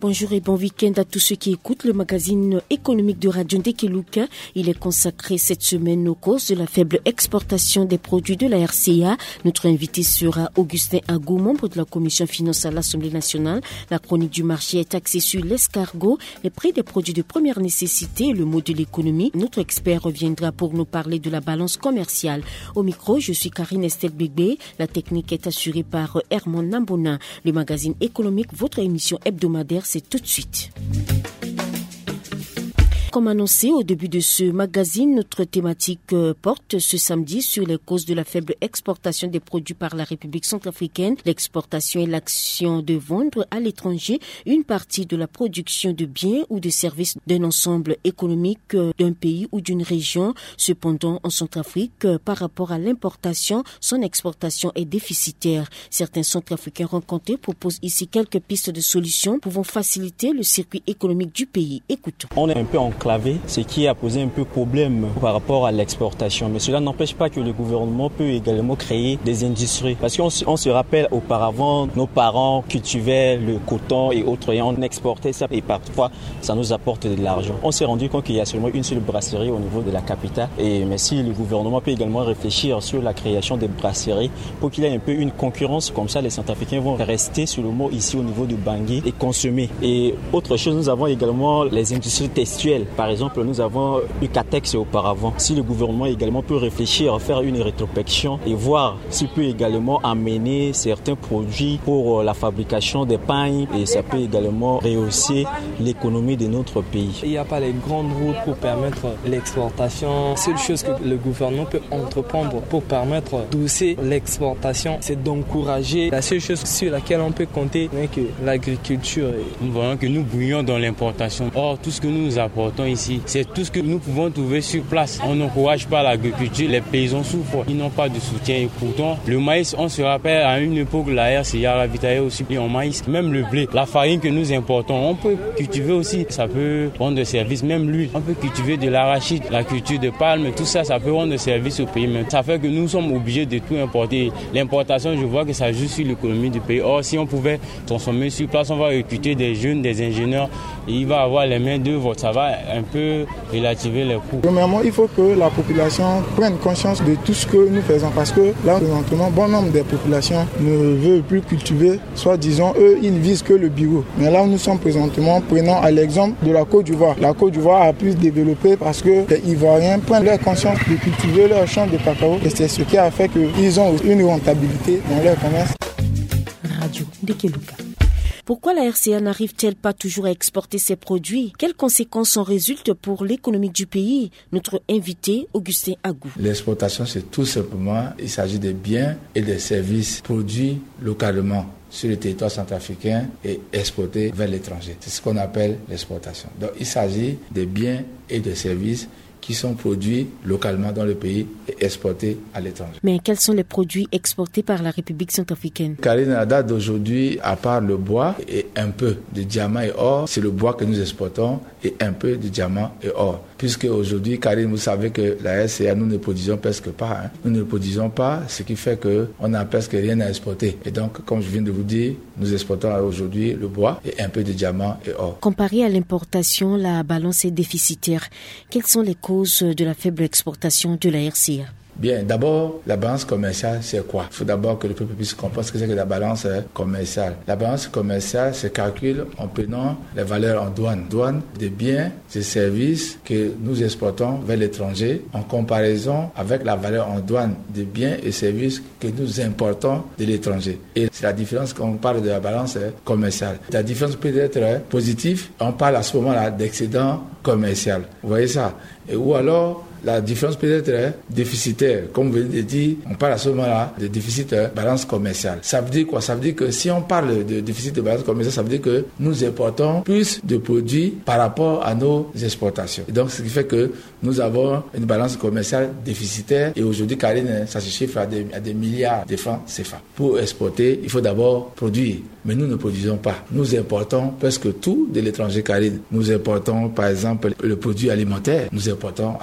Bonjour et bon week-end à tous ceux qui écoutent le magazine économique de Radio Ndekeluka. Il est consacré cette semaine aux causes de la faible exportation des produits de la RCA. Notre invité sera Augustin Agou, membre de la commission finance à l'Assemblée nationale. La chronique du marché est axée sur l'escargot, les prix des produits de première nécessité et le mot de l'économie. Notre expert reviendra pour nous parler de la balance commerciale. Au micro, je suis Karine Estelle Bégbé. La technique est assurée par Herman Nambona. Le magazine économique, votre émission hebdomadaire, c'est tout de suite. Comme annoncé au début de ce magazine, notre thématique porte ce samedi sur les causes de la faible exportation des produits par la République centrafricaine. L'exportation est l'action de vendre à l'étranger une partie de la production de biens ou de services d'un ensemble économique d'un pays ou d'une région. Cependant, en Centrafrique, par rapport à l'importation, son exportation est déficitaire. Certains Centrafricains rencontrés proposent ici quelques pistes de solutions pouvant faciliter le circuit économique du pays. Écoutons. On est un peu enclavé, ce qui a posé un peu problème par rapport à l'exportation. Mais cela n'empêche pas que le gouvernement peut également créer des industries. Parce qu'on se rappelle auparavant, nos parents cultivaient le coton et autres et on exportait ça et parfois ça nous apporte de l'argent. On s'est rendu compte qu'il y a seulement une seule brasserie au niveau de la capitale. Mais si le gouvernement peut également réfléchir sur la création des brasseries pour qu'il y ait un peu une concurrence, comme ça les Centrafricains vont rester sur le mot ici au niveau du Bangui et consommer. Et autre chose, nous avons également les industries textuelles. Par exemple, nous avons eu Catex auparavant. Si le gouvernement également peut réfléchir, faire une rétrospection et voir s'il peut également amener certains produits pour la fabrication des pagnes et ça peut également rehausser l'économie de notre pays. Il n'y a pas les grandes routes pour permettre l'exportation. La seule chose que le gouvernement peut entreprendre pour permettre d'hausser l'exportation, c'est d'encourager. La seule chose sur laquelle on peut compter, c'est que l'agriculture. Nous voyons que nous bouillons dans l'importation. Or, tout ce que nous apportons ici, c'est tout ce que nous pouvons trouver sur place. On n'encourage pas l'agriculture, les paysans souffrent, ils n'ont pas de soutien. Et pourtant, le maïs, on se rappelle à une époque, la RCA ravitaillait aussi en maïs, même le blé, la farine que nous importons, on peut cultiver aussi, ça peut rendre service, même l'huile, on peut cultiver de l'arachide, la culture de palme, tout ça, ça peut rendre service au pays. Mais ça fait que nous sommes obligés de tout importer. L'importation, je vois que ça joue sur l'économie du pays. Or, si on pouvait transformer sur place, on va recruter des jeunes, des ingénieurs, et il va avoir les mains d'œuvre, ça va un peu relativer les coûts. Premièrement, il faut que la population prenne conscience de tout ce que nous faisons parce que là, présentement, bon nombre des populations ne veulent plus cultiver, soit disons, eux, ils ne visent que le bio. Mais là où nous sommes présentement, prenons à l'exemple de la Côte d'Ivoire. La Côte d'Ivoire a pu se développer parce que les Ivoiriens prennent leur conscience de cultiver leur champ de cacao et c'est ce qui a fait qu'ils ont une rentabilité dans leur commerce. Radio Ndekeluka. Pourquoi la RCA n'arrive-t-elle pas toujours à exporter ses produits? Quelles conséquences en résultent pour l'économie du pays? Notre invité, Augustin Agou. L'exportation, c'est tout simplement, il s'agit des biens et des services produits localement sur le territoire centrafricain et exportés vers l'étranger. C'est ce qu'on appelle l'exportation. Donc, il s'agit des biens et des services qui sont produits localement dans le pays et exportés à l'étranger. Mais quels sont les produits exportés par la République centrafricaine? Karine, à la date d'aujourd'hui, à part le bois et un peu de diamants et or, c'est le bois que nous exportons et un peu de diamants et or. Puisque aujourd'hui, Karine, vous savez que la RCA, nous ne produisons presque pas. Nous ne produisons pas, ce qui fait qu'on n'a presque rien à exporter. Et donc, comme je viens de vous dire, nous exportons aujourd'hui le bois et un peu de diamants et or. Comparé à l'importation, la balance est déficitaire. Quelles sont les causes de la faible exportation de la RCA? Bien, d'abord, la balance commerciale, c'est quoi? Il faut d'abord que le peuple puisse comprendre ce que c'est que la balance commerciale. La balance commerciale se calcule en prenant les valeurs en douane. Douane des biens, des services que nous exportons vers l'étranger en comparaison avec la valeur en douane des biens et services que nous importons de l'étranger. Et c'est la différence quand on parle de la balance commerciale. La différence peut être positive. On parle à ce moment-là d'excédent commercial. Vous voyez ça? Ou alors, la différence peut être déficitaire. Comme vous venez de dire, on parle à ce moment-là de déficit balance commerciale. Ça veut dire quoi? Ça veut dire que si on parle de déficit de balance commerciale, ça veut dire que nous importons plus de produits par rapport à nos exportations. Et donc, ce qui fait que nous avons une balance commerciale déficitaire. Et aujourd'hui, Karine, ça se chiffre à des milliards de francs CFA. Pour exporter, il faut d'abord produire. Mais nous ne produisons pas. Nous importons presque tout de l'étranger, Karine. Nous importons, par exemple, le produit alimentaire. Nous importons à l'étranger.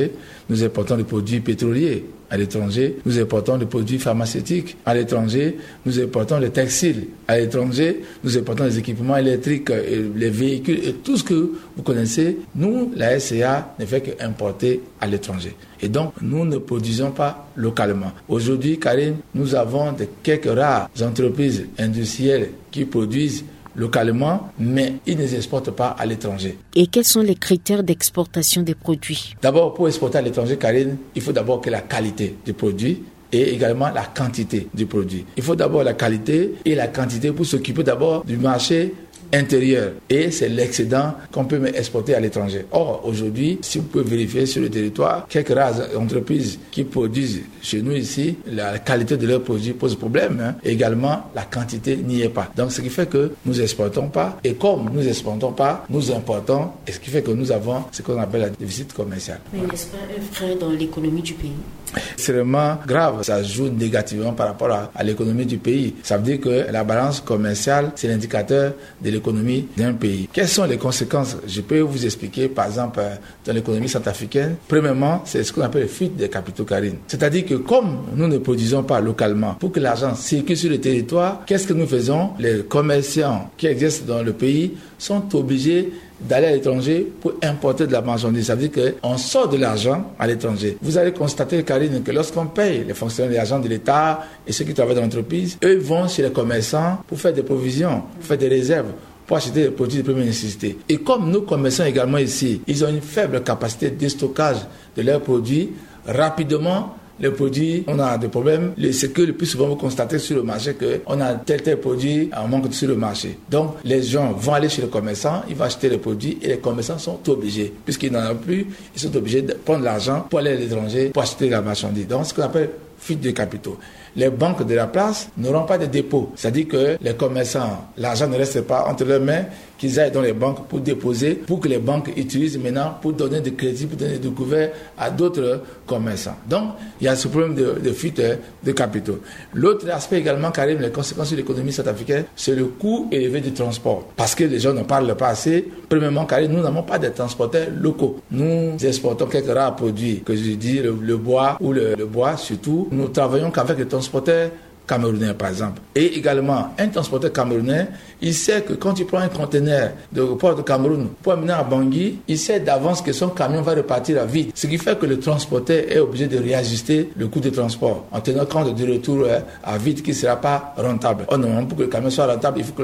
l'étranger, nous importons des produits pétroliers. À l'étranger, nous importons des produits pharmaceutiques. À l'étranger, nous importons les textiles. À l'étranger, nous importons les équipements électriques, les véhicules et tout ce que vous connaissez. Nous, la SCA ne fait qu'importer à l'étranger. Et donc, nous ne produisons pas localement. Aujourd'hui, Karine, nous avons quelques rares entreprises industrielles qui produisent localement, mais ils ne les exportent pas à l'étranger. Et quels sont les critères d'exportation des produits? D'abord, pour exporter à l'étranger, Karine, il faut d'abord que la qualité du produit et également la quantité du produit. Il faut d'abord la qualité et la quantité pour s'occuper d'abord du marché intérieur. Et c'est l'excédent qu'on peut exporter à l'étranger. Or, aujourd'hui, si vous pouvez vérifier sur le territoire, quelques rares entreprises qui produisent chez nous ici, la qualité de leurs produits pose problème. Également, la quantité n'y est pas. Donc, ce qui fait que nous n'exportons pas. Et comme nous n'exportons pas, nous importons. Et ce qui fait que nous avons ce qu'on appelle un déficit commercial. Mais n'est-ce pas un frein dans l'économie du pays? C'est vraiment grave. Ça joue négativement par rapport à l'économie du pays. Ça veut dire que la balance commerciale, c'est l'indicateur de l'économie d'un pays. Quelles sont les conséquences? Je peux vous expliquer, par exemple, dans l'économie centrafricaine. Premièrement, c'est ce qu'on appelle la fuite des capitaux, Karine. C'est-à-dire que comme nous ne produisons pas localement, pour que l'argent circule sur le territoire, qu'est-ce que nous faisons? Les commerçants qui existent dans le pays sont obligés d'aller à l'étranger pour importer de la marchandise. Ça veut dire qu'on sort de l'argent à l'étranger. Vous allez constater, Karine, que lorsqu'on paye les fonctionnaires, les agents de l'État et ceux qui travaillent dans l'entreprise, eux vont chez les commerçants pour faire des provisions, pour faire des réserves, pour acheter des produits de première nécessité. Et comme nos commerçants également ici, ils ont une faible capacité de stockage de leurs produits, rapidement, les produits, on a des problèmes. C'est que le plus souvent, vous constatez sur le marché qu'on a tel produit en manque sur le marché. Donc, les gens vont aller chez le commerçant, ils vont acheter les produits et les commerçants sont obligés, puisqu'ils n'en ont plus, ils sont obligés de prendre l'argent pour aller à l'étranger, pour acheter la marchandise. Donc, ce qu'on appelle fuite de capitaux. Les banques de la place n'auront pas de dépôt. C'est-à-dire que les commerçants, l'argent ne reste pas entre leurs mains, qu'ils aillent dans les banques pour déposer, pour que les banques utilisent maintenant pour donner des crédits, pour donner des couverts à d'autres commerçants. Donc, il y a ce problème de fuite de capitaux. L'autre aspect également, Karim, les conséquences sur l'économie centrafricaine, c'est le coût élevé du transport. Parce que les gens ne parlent pas assez. Premièrement, Karim, nous n'avons pas de transporteurs locaux. Nous exportons quelques rares produits, que je dis le bois ou le bois surtout. Nous travaillons qu'avec les transporteurs camerounais, par exemple. Et également, un transporteur camerounais, il sait que quand il prend un conteneur de port de Cameroun pour amener à Bangui, il sait d'avance que son camion va repartir à vide. Ce qui fait que le transporteur est obligé de réajuster le coût de transport en tenant compte du retour à vide qui ne sera pas rentable. Normalement, pour que le camion soit rentable, il faut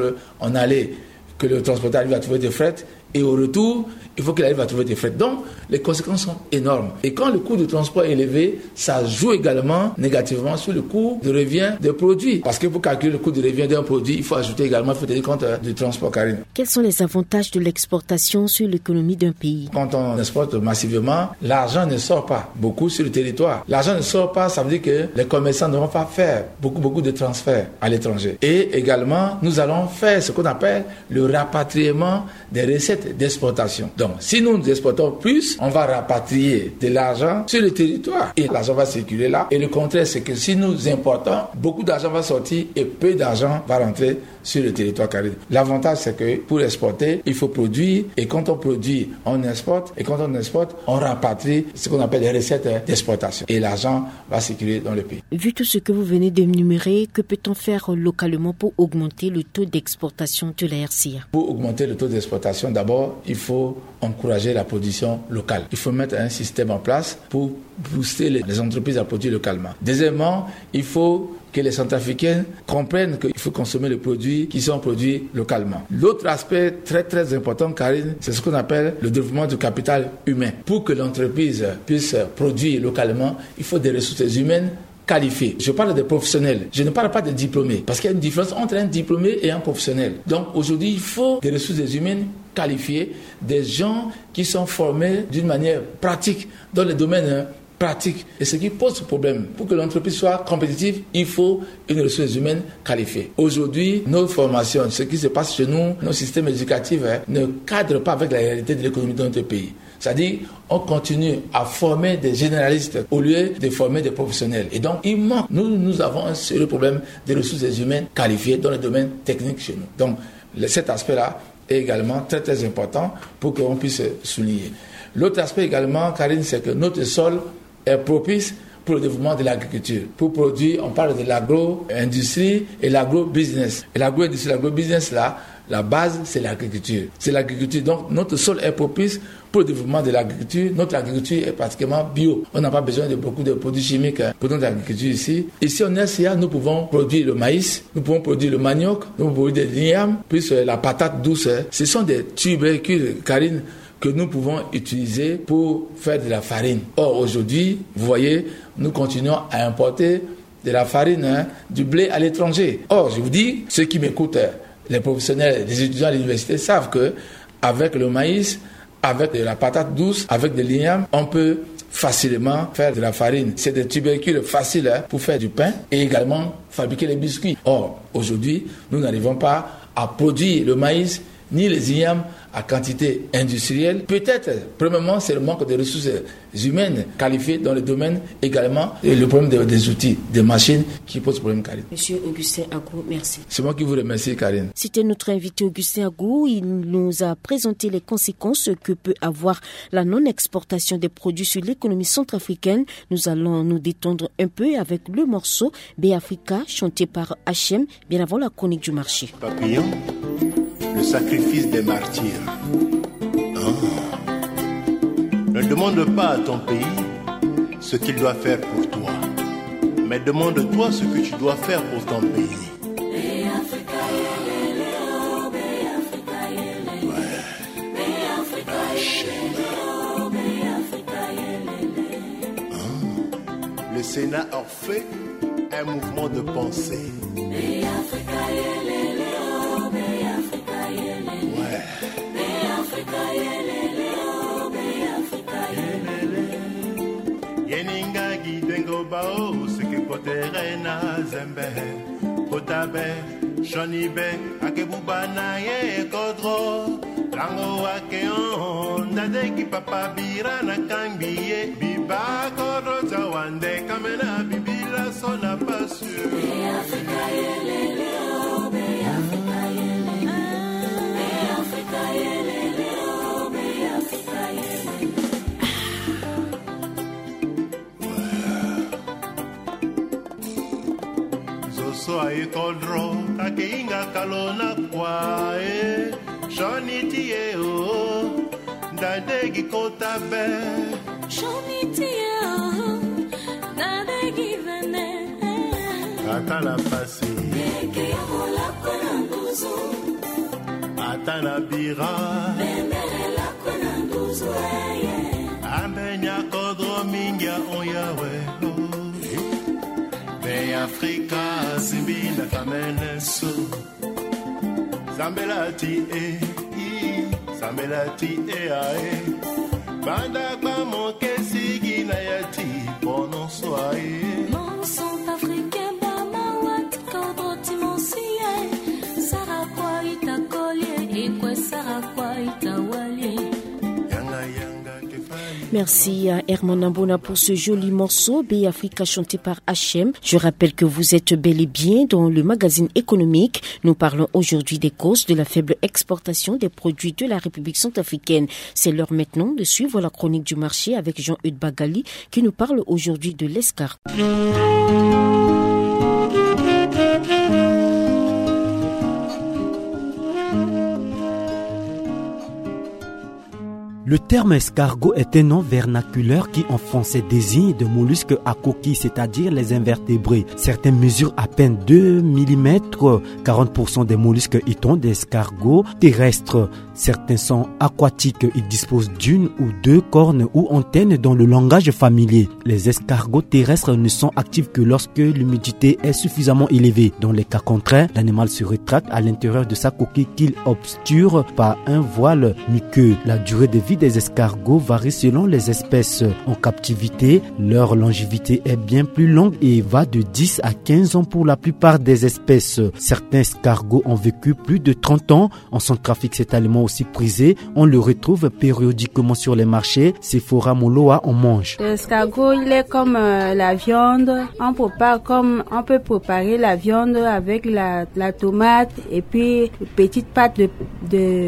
que le transporteur arrive à trouver des frais. Et au retour, il faut qu'il arrive à trouver des frais. Donc, les conséquences sont énormes. Et quand le coût du transport est élevé, ça joue également négativement sur le coût de revient des produits. Parce que pour calculer le coût de revient d'un produit, il faut ajouter également, il faut tenir compte du transport, Karine. Quels sont les avantages de l'exportation sur l'économie d'un pays? Quand on exporte massivement, l'argent ne sort pas beaucoup sur le territoire. L'argent ne sort pas, ça veut dire que les commerçants ne vont pas faire beaucoup de transferts à l'étranger. Et également, nous allons faire ce qu'on appelle le rapatriement des recettes d'exportation. Donc, si nous exportons plus, on va rapatrier de l'argent sur le territoire et l'argent va circuler là. Et le contraire, c'est que si nous importons, beaucoup d'argent va sortir et peu d'argent va rentrer sur le territoire carré. L'avantage, c'est que pour exporter, il faut produire et quand on produit, on exporte et quand on exporte, on rapatrie ce qu'on appelle les recettes d'exportation et l'argent va circuler dans le pays. Vu tout ce que vous venez d'énumérer, que peut-on faire localement pour augmenter le taux d'exportation de la RCA? Pour augmenter le taux d'exportation, d'abord, il faut encourager la production locale. Il faut mettre un système en place pour booster les entreprises à produire localement. Deuxièmement, il faut que les Centrafricains comprennent qu'il faut consommer les produits qui sont produits localement. L'autre aspect très très important, Karine, c'est ce qu'on appelle le développement du capital humain. Pour que l'entreprise puisse produire localement, il faut des ressources humaines qualifiés. Je parle des professionnels. Je ne parle pas des diplômés. Parce qu'il y a une différence entre un diplômé et un professionnel. Donc aujourd'hui, il faut des ressources humaines qualifiées, des gens qui sont formés d'une manière pratique dans le domaine pratique. Et ce qui pose problème, pour que l'entreprise soit compétitive, il faut une ressource humaine qualifiée. Aujourd'hui, nos formations, ce qui se passe chez nous, nos systèmes éducatifs ne cadrent pas avec la réalité de l'économie de notre pays. C'est-à-dire, on continue à former des généralistes au lieu de former des professionnels. Et donc, il manque. Nous avons un sérieux problème de ressources humaines qualifiées dans le domaine technique chez nous. Donc, cet aspect-là est également très très important pour qu'on puisse souligner. L'autre aspect également, Karine, c'est que notre sol est propice pour le développement de l'agriculture. Pour produire, on parle de l'agro-industrie et l'agro-business. Et l'agro-industrie, l'agro-business, là, la base, c'est l'agriculture. C'est l'agriculture. Donc, notre sol est propice pour le développement de l'agriculture. Notre agriculture est pratiquement bio. On n'a pas besoin de beaucoup de produits chimiques pour notre agriculture ici. Ici, en RCA, nous pouvons produire le maïs, nous pouvons produire le manioc, nous pouvons produire des lignames, plus la patate douce. Ce sont des tubercules, Karine, que nous pouvons utiliser pour faire de la farine. Or, aujourd'hui, vous voyez, nous continuons à importer de la farine, du blé à l'étranger. Or, je vous dis, ceux qui m'écoutent, les professionnels, les étudiants à l'université savent que avec le maïs, avec de la patate douce, avec des lignames, on peut facilement faire de la farine. C'est des tubercules faciles pour faire du pain et également fabriquer les biscuits. Or, aujourd'hui, nous n'arrivons pas à produire le maïs ni les ignames à quantité industrielle. Peut-être, premièrement, c'est le manque de ressources humaines qualifiées dans le domaine également et le problème des outils, des machines qui posent problème, Karine. Monsieur Augustin Agou, merci. C'est moi qui vous remercie, Karine. C'était notre invité Augustin Agou. Il nous a présenté les conséquences que peut avoir la non-exportation des produits sur l'économie centrafricaine. Nous allons nous détendre un peu avec le morceau Béafrika, chanté par H.M., bien avant la chronique du marché. Papillon, le sacrifice des martyrs. Ne demande pas à ton pays ce qu'il doit faire pour toi, mais demande-toi ce que tu dois faire pour ton pays. Le Sénat a fait un mouvement de pensée. Yeninga gidengo bao seke potere na zembe potabe shonibe akebuba na ye kodro lango wake on dadeki papa bira na kangiye biba kodro tawande kamena bibila sona pasu Afrika yelele o be Afrika yelele be Afrika yelele o be Afrika yelele zoso ay kodro akeinga kalona kwae shonitie o dadegi kotabe shonitie o dadegi vene atala pasi eke yabola kona nguzo atala bira bemere la kona nguzo ambenya kodro mingia oyawe be Afrika zimbina kameneso zambelati zambelati ae banda kwa mokesi gina yati pono soae mon sont africain ba mawat kodro timosie sara kwa itakolie et kwa sara kwa itawali yanga Merci à Herman Ambona pour ce joli morceau Béafrika chanté par H.M. Je rappelle que vous êtes bel et bien dans le magazine économique. Nous parlons aujourd'hui des causes de la faible exportation des produits de la République centrafricaine. C'est l'heure maintenant de suivre la chronique du marché avec Jean-Eudes Bagali qui nous parle aujourd'hui de l'escargot. Le terme escargot est un nom vernaculaire qui en français désigne des mollusques à coquilles, c'est-à-dire les invertébrés. Certains mesurent à peine 2 mm, 40% des mollusques étant des escargots terrestres. Certains sont aquatiques, ils disposent d'une ou deux cornes ou antennes dans le langage familier. Les escargots terrestres ne sont actifs que lorsque l'humidité est suffisamment élevée. Dans les cas contraires, l'animal se rétracte à l'intérieur de sa coquille qu'il obture par un voile muqueux. La durée de vie des escargots varie selon les espèces. En captivité, leur longévité est bien plus longue et va de 10 à 15 ans pour la plupart des espèces. Certains escargots ont vécu plus de 30 ans. En Centrafrique, cet aliment aussi prisé, on le retrouve périodiquement sur les marchés. Sephora Moloa en mange. L'escargot, il est comme la viande. On peut préparer la viande avec la tomate et puis une petite pâte de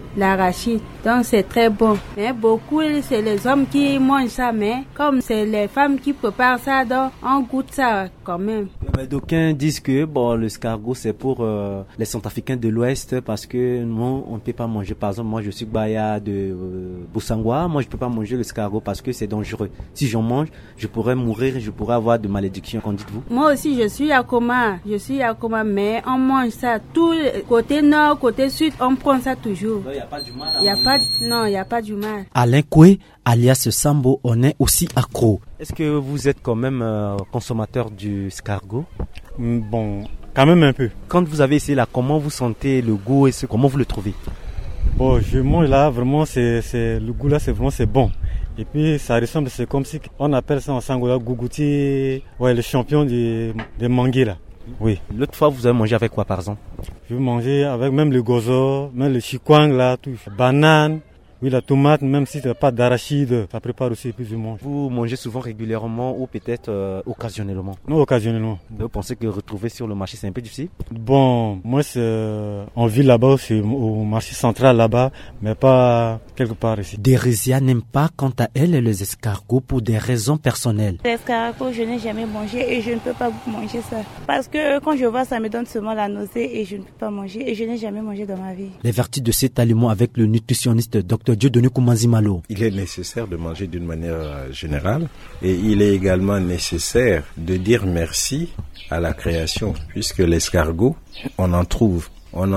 l'arachide. Donc c'est très bon. Mais beaucoup, c'est les hommes qui mangent ça, mais comme c'est les femmes qui préparent ça, donc on goûte ça quand même. Mais d'aucuns disent que l'escargot c'est pour les Centrafricains de l'Ouest parce que nous on ne peut pas manger. Par exemple, moi je suis Baya de Boussangwa, moi je peux pas manger l'escargot parce que c'est dangereux. Si j'en mange, je pourrais mourir, je pourrais avoir de malédiction. Qu'en dites-vous? Moi aussi je suis à Coma, mais on mange ça tout côté nord, côté sud, on prend ça toujours. Il n'y a pas du mal. Il n'y a pas du mal. Alain Koué, alias Sambo, on est aussi accro. Est-ce que vous êtes quand même consommateur du escargot? Bon, quand même un peu. Quand vous avez essayé là, comment vous sentez le goût et comment vous le trouvez? Bon, je mange là, vraiment, le goût là, c'est bon. Et puis, ça ressemble, c'est comme si on appelle ça en sangola gougouti, le champion des mangués là. Oui. L'autre fois, vous avez mangé avec quoi, par exemple? Je mangeais avec même le gozo, même le chikwang là, tout. Banane, oui, la tomate, même si tu n'as pas d'arachide, ça prépare aussi plus ou moins. Vous mangez souvent régulièrement ou peut-être occasionnellement? Non, occasionnellement. Vous pensez que retrouver sur le marché, c'est un peu difficile? Bon, moi, on vit là-bas, c'est au marché central là-bas, mais pas quelque part ici. Dérésia n'aime pas, quant à elle, les escargots pour des raisons personnelles. L'escargot, je n'ai jamais mangé et je ne peux pas manger ça. Parce que quand je vois ça, me donne seulement la nausée et je ne peux pas manger et je n'ai jamais mangé dans ma vie. Les vertus de cet aliment avec le nutritionniste Dr Dieudonné Koumanzimalo. Il est nécessaire de manger d'une manière générale et il est également nécessaire de dire merci à la création puisque l'escargot, on en trouve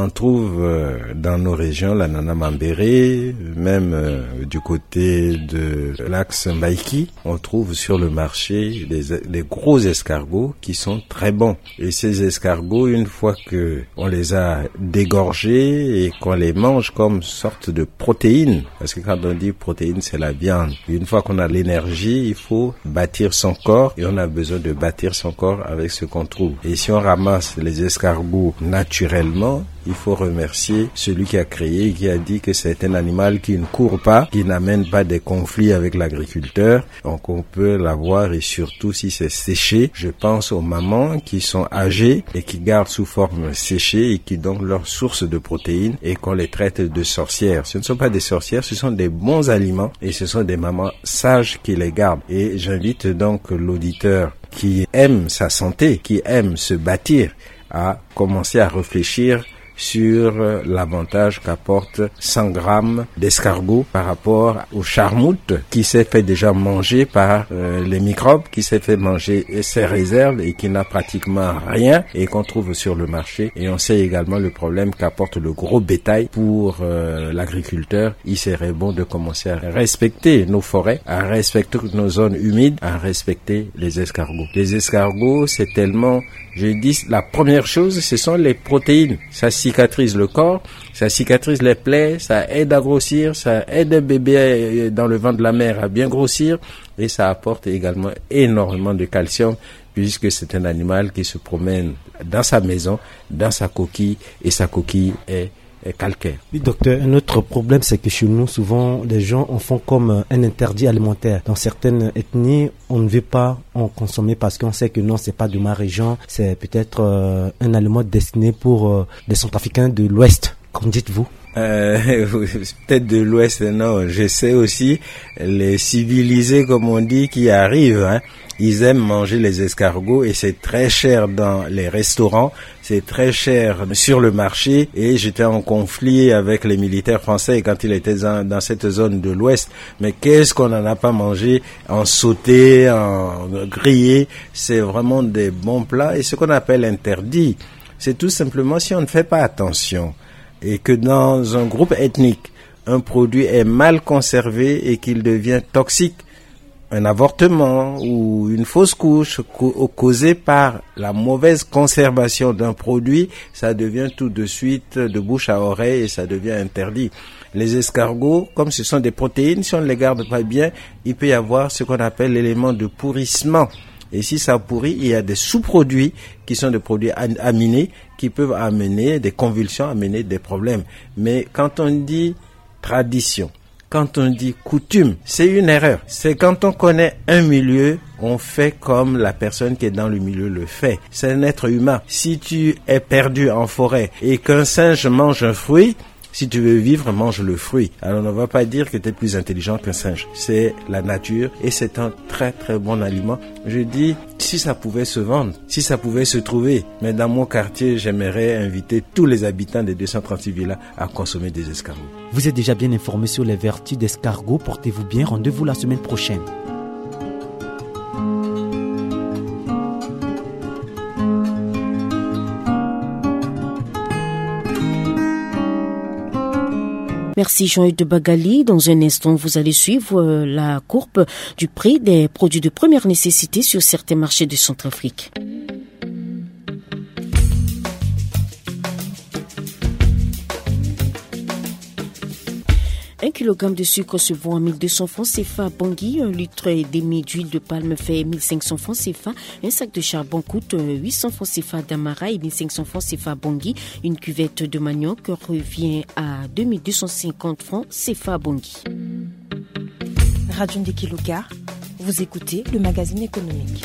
dans nos régions, la Nana Mambéré, même du côté de l'axe Mbaïki, on trouve sur le marché des gros escargots qui sont très bons. Et ces escargots, une fois que on les a dégorgés et qu'on les mange comme sorte de protéines, parce que quand on dit protéines, c'est la viande. Une fois qu'on a l'énergie, il faut bâtir son corps et on a besoin de bâtir son corps avec ce qu'on trouve. Et si on ramasse les escargots naturellement, il faut remercier celui qui a créé et qui a dit que c'est un animal qui ne court pas, qui n'amène pas des conflits avec l'agriculteur. Donc on peut l'avoir et surtout si c'est séché. Je pense aux mamans qui sont âgées et qui gardent sous forme séchée et qui donnent leur source de protéines et qu'on les traite de sorcières. Ce ne sont pas des sorcières, ce sont des bons aliments et ce sont des mamans sages qui les gardent. Et j'invite donc l'auditeur qui aime sa santé, qui aime se bâtir, à commencer à réfléchir sur l'avantage qu'apporte 100 grammes d'escargot par rapport au charmoute qui s'est fait déjà manger par les microbes, qui s'est fait manger ses réserves et qui n'a pratiquement rien et qu'on trouve sur le marché. Et on sait également le problème qu'apporte le gros bétail pour l'agriculteur. Il serait bon de commencer à respecter nos forêts, à respecter nos zones humides, à respecter les escargots. Les escargots, c'est tellement... Je dis, la première chose, ce sont les protéines. Ça cicatrise le corps, ça cicatrise les plaies, ça aide à grossir, ça aide un bébé dans le ventre de la mère à bien grossir et ça apporte également énormément de calcium puisque c'est un animal qui se promène dans sa maison, dans sa coquille et sa coquille est calcaire. Oui, docteur, un autre problème, c'est que chez nous, souvent, les gens en font comme un interdit alimentaire. Dans certaines ethnies, on ne veut pas en consommer parce qu'on sait que non, c'est pas de ma région, c'est peut-être un aliment destiné pour les Centrafricains de l'Ouest. Qu'en dites-vous? Peut-être de l'Ouest, non. Je sais aussi les civilisés, comme on dit, qui arrivent, hein. Ils aiment manger les escargots et c'est très cher dans les restaurants, c'est très cher sur le marché et j'étais en conflit avec les militaires français quand ils étaient dans cette zone de l'Ouest. Mais qu'est-ce qu'on n'en a pas mangé en sauté, en grillé? C'est vraiment des bons plats et ce qu'on appelle interdit, c'est tout simplement si on ne fait pas attention et que dans un groupe ethnique, un produit est mal conservé et qu'il devient toxique, un avortement ou une fausse couche causée par la mauvaise conservation d'un produit, ça devient tout de suite de bouche à oreille et ça devient interdit. Les escargots, comme ce sont des protéines, si on ne les garde pas bien, il peut y avoir ce qu'on appelle l'élément de pourrissement. Et si ça pourrit, il y a des sous-produits qui sont des produits aminés qui peuvent amener des convulsions, amener des problèmes. Mais quand on dit tradition, quand on dit coutume, c'est une erreur. C'est quand on connaît un milieu, on fait comme la personne qui est dans le milieu le fait. C'est un être humain. Si tu es perdu en forêt et qu'un singe mange un fruit, Si tu veux vivre, mange le fruit. Alors on ne va pas dire que tu es plus intelligent qu'un singe. C'est la nature et c'est un très très bon aliment. Je dis, si ça pouvait se vendre, si ça pouvait se trouver, mais dans mon quartier, j'aimerais inviter tous les habitants des 236 villas à consommer des escargots. Vous êtes déjà bien informé sur les vertus d'escargots. Portez-vous bien, rendez-vous la semaine prochaine. Merci Jean-Hugues de Bagali. Dans un instant, vous allez suivre la courbe du prix des produits de première nécessité sur certains marchés de Centrafrique. Un kilogramme de sucre se vend à 1200 francs CFA à Bangui, 1 litre et demi d'huile de palme fait 1500 francs CFA, un sac de charbon coûte 800 francs CFA à Damara et 1500 francs CFA à Bangui, une cuvette de manioc revient à 2250 francs CFA à Bangui. Radio Ndekeluka, vous écoutez le magazine économique.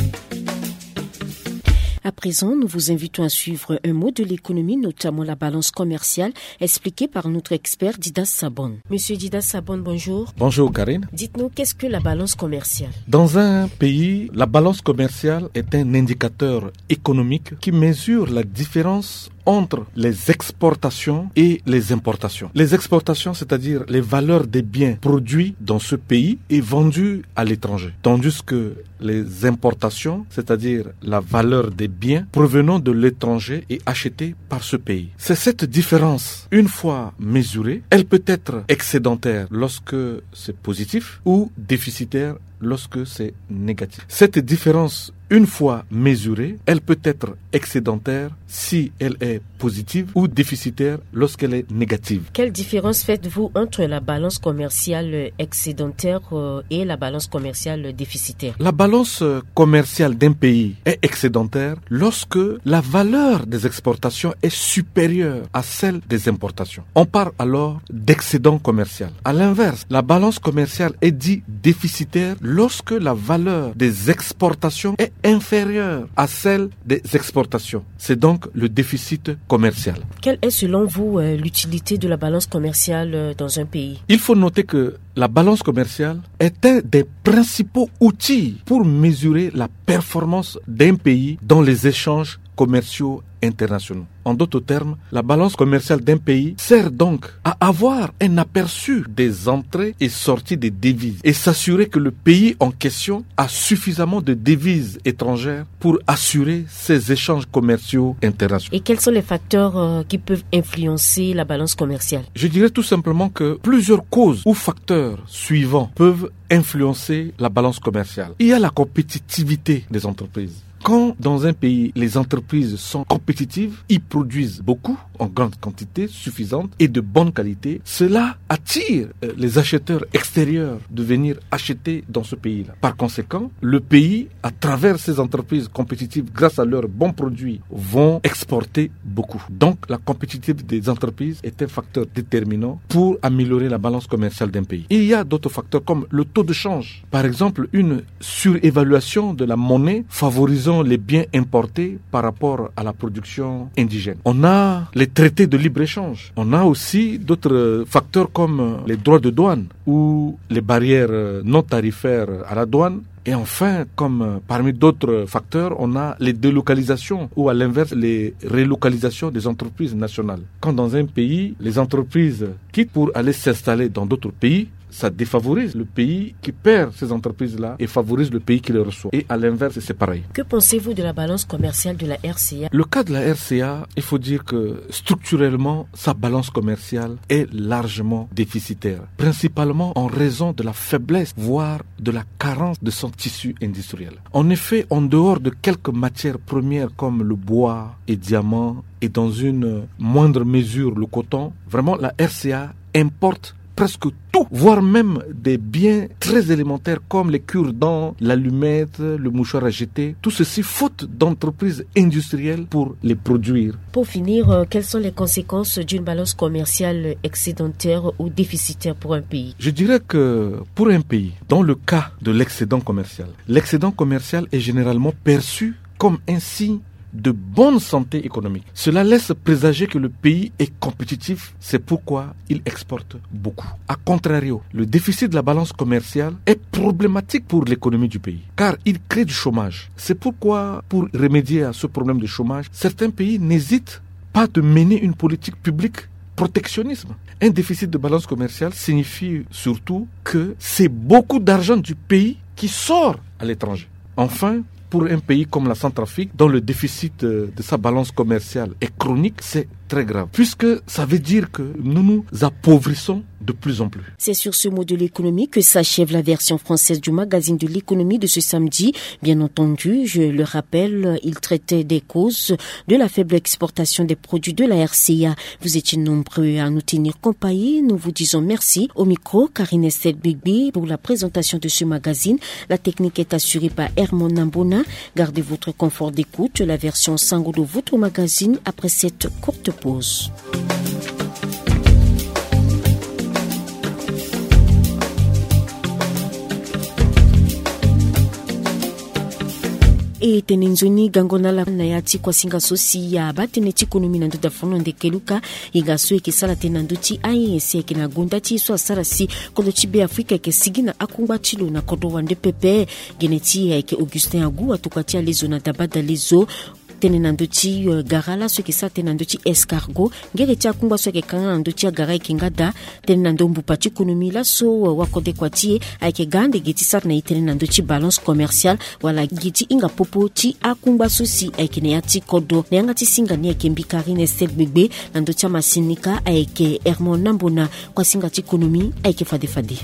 À présent, nous vous invitons à suivre un mot de l'économie, notamment la balance commerciale, expliquée par notre expert Didas Sabon. Monsieur Didas Sabon, bonjour. Bonjour Karine. Dites-nous, qu'est-ce que la balance commerciale? Dans un pays, la balance commerciale est un indicateur économique qui mesure la différence entre les exportations et les importations. Les exportations, c'est-à-dire les valeurs des biens produits dans ce pays et vendus à l'étranger. Tandis que les importations, c'est-à-dire la valeur des biens provenant de l'étranger et achetés par ce pays. C'est cette différence, une fois mesurée, elle peut être excédentaire lorsque c'est positif ou déficitaire lorsque c'est négatif. Cette différence, une fois mesurée, elle peut être excédentaire si elle est positive ou déficitaire lorsqu'elle est négative. Quelle différence faites-vous entre la balance commerciale excédentaire et la balance commerciale déficitaire? La balance commerciale d'un pays est excédentaire lorsque la valeur des exportations est supérieure à celle des importations. On parle alors d'excédent commercial. À l'inverse, la balance commerciale est dite déficitaire lorsque la valeur des exportations est inférieure à celle des exportations. C'est donc le déficit commercial. Quelle est selon vous l'utilité de la balance commerciale dans un pays? Il faut noter que la balance commerciale est un des principaux outils pour mesurer la performance d'un pays dans les échanges commerciaux internationaux. En d'autres termes, la balance commerciale d'un pays sert donc à avoir un aperçu des entrées et sorties des devises et s'assurer que le pays en question a suffisamment de devises étrangères pour assurer ses échanges commerciaux internationaux. Et quels sont les facteurs qui peuvent influencer la balance commerciale? Je dirais tout simplement que plusieurs causes ou facteurs suivants peuvent influencer la balance commerciale. Il y a la compétitivité des entreprises. Quand dans un pays, les entreprises sont compétitives, ils produisent beaucoup, en grande quantité, suffisante et de bonne qualité, cela attire les acheteurs extérieurs de venir acheter dans ce pays-là. Par conséquent, le pays, à travers ces entreprises compétitives, grâce à leurs bons produits, vont exporter beaucoup. Donc, la compétitivité des entreprises est un facteur déterminant pour améliorer la balance commerciale d'un pays. Et il y a d'autres facteurs comme le taux de change. Par exemple, une surévaluation de la monnaie favorisant les biens importés par rapport à la production indigène. On a les traités de libre-échange. On a aussi d'autres facteurs comme les droits de douane ou les barrières non tarifaires à la douane. Et enfin, comme parmi d'autres facteurs, on a les délocalisations ou à l'inverse, les relocalisations des entreprises nationales. Quand dans un pays, les entreprises quittent pour aller s'installer dans d'autres pays, ça défavorise le pays qui perd ces entreprises-là et favorise le pays qui les reçoit. Et à l'inverse, c'est pareil. Que pensez-vous de la balance commerciale de la RCA? Le cas de la RCA, il faut dire que structurellement, sa balance commerciale est largement déficitaire. Principalement en raison de la faiblesse, voire de la carence de son tissu industriel. En effet, en dehors de quelques matières premières comme le bois et diamants et dans une moindre mesure le coton, vraiment la RCA importe presque tout, voire même des biens très élémentaires comme les cure-dents, l'allumette, le mouchoir à jeter. Tout ceci faute d'entreprises industrielles pour les produire. Pour finir, quelles sont les conséquences d'une balance commerciale excédentaire ou déficitaire pour un pays? Je dirais que pour un pays, dans le cas de l'excédent commercial est généralement perçu comme un signe de bonne santé économique. Cela laisse présager que le pays est compétitif, c'est pourquoi il exporte beaucoup. A contrario, le déficit de la balance commerciale est problématique pour l'économie du pays, car il crée du chômage. C'est pourquoi, pour remédier à ce problème de chômage, certains pays n'hésitent pas de mener une politique publique protectionnisme. Un déficit de balance commerciale signifie surtout que c'est beaucoup d'argent du pays qui sort à l'étranger. Enfin, pour un pays comme la Centrafrique, dont le déficit de sa balance commerciale est chronique, c'est très grave, puisque ça veut dire que nous nous appauvrissons de plus en plus. C'est sur ce mot de l'économie que s'achève la version française du magazine de l'économie de ce samedi. Bien entendu, je le rappelle, il traitait des causes de la faible exportation des produits de la RCA. Vous étiez nombreux à nous tenir compagnie. Nous vous disons merci. Au micro, Karine Estelle Bigby pour la présentation de ce magazine. La technique est assurée par Hermon Nambona. Gardez votre confort d'écoute. La version sango de votre magazine après cette courte pause. E tenenzoni gangonala na yati kwa singa sosi ya batene tikonomi na ndoda fono ndekeluka igaso ekisala tena nduti ayese kina gunda ti so sarasi kodo chibe Afrika ke sigina akungba chilo na kodo wande pepe geneti ya ke Augustin Agu atukatia lezo na dabada lezo tenenandochi garala soki sa tenenandochi escargot ngere tia kumba soki kanga ndochi garai kingada tenenandombu pati ekonomi la so wakode kwatie ayeke gande giti sar na tenenandochi balance commerciale wala giti inga popo ti akumba sosi ayeke ne yati kodo na yanga ti singa ni ayeke Karine Estelle Bigby na ndochi masinika ayeke Hermon Nambona kwa singa ti ekonomi ayeke fade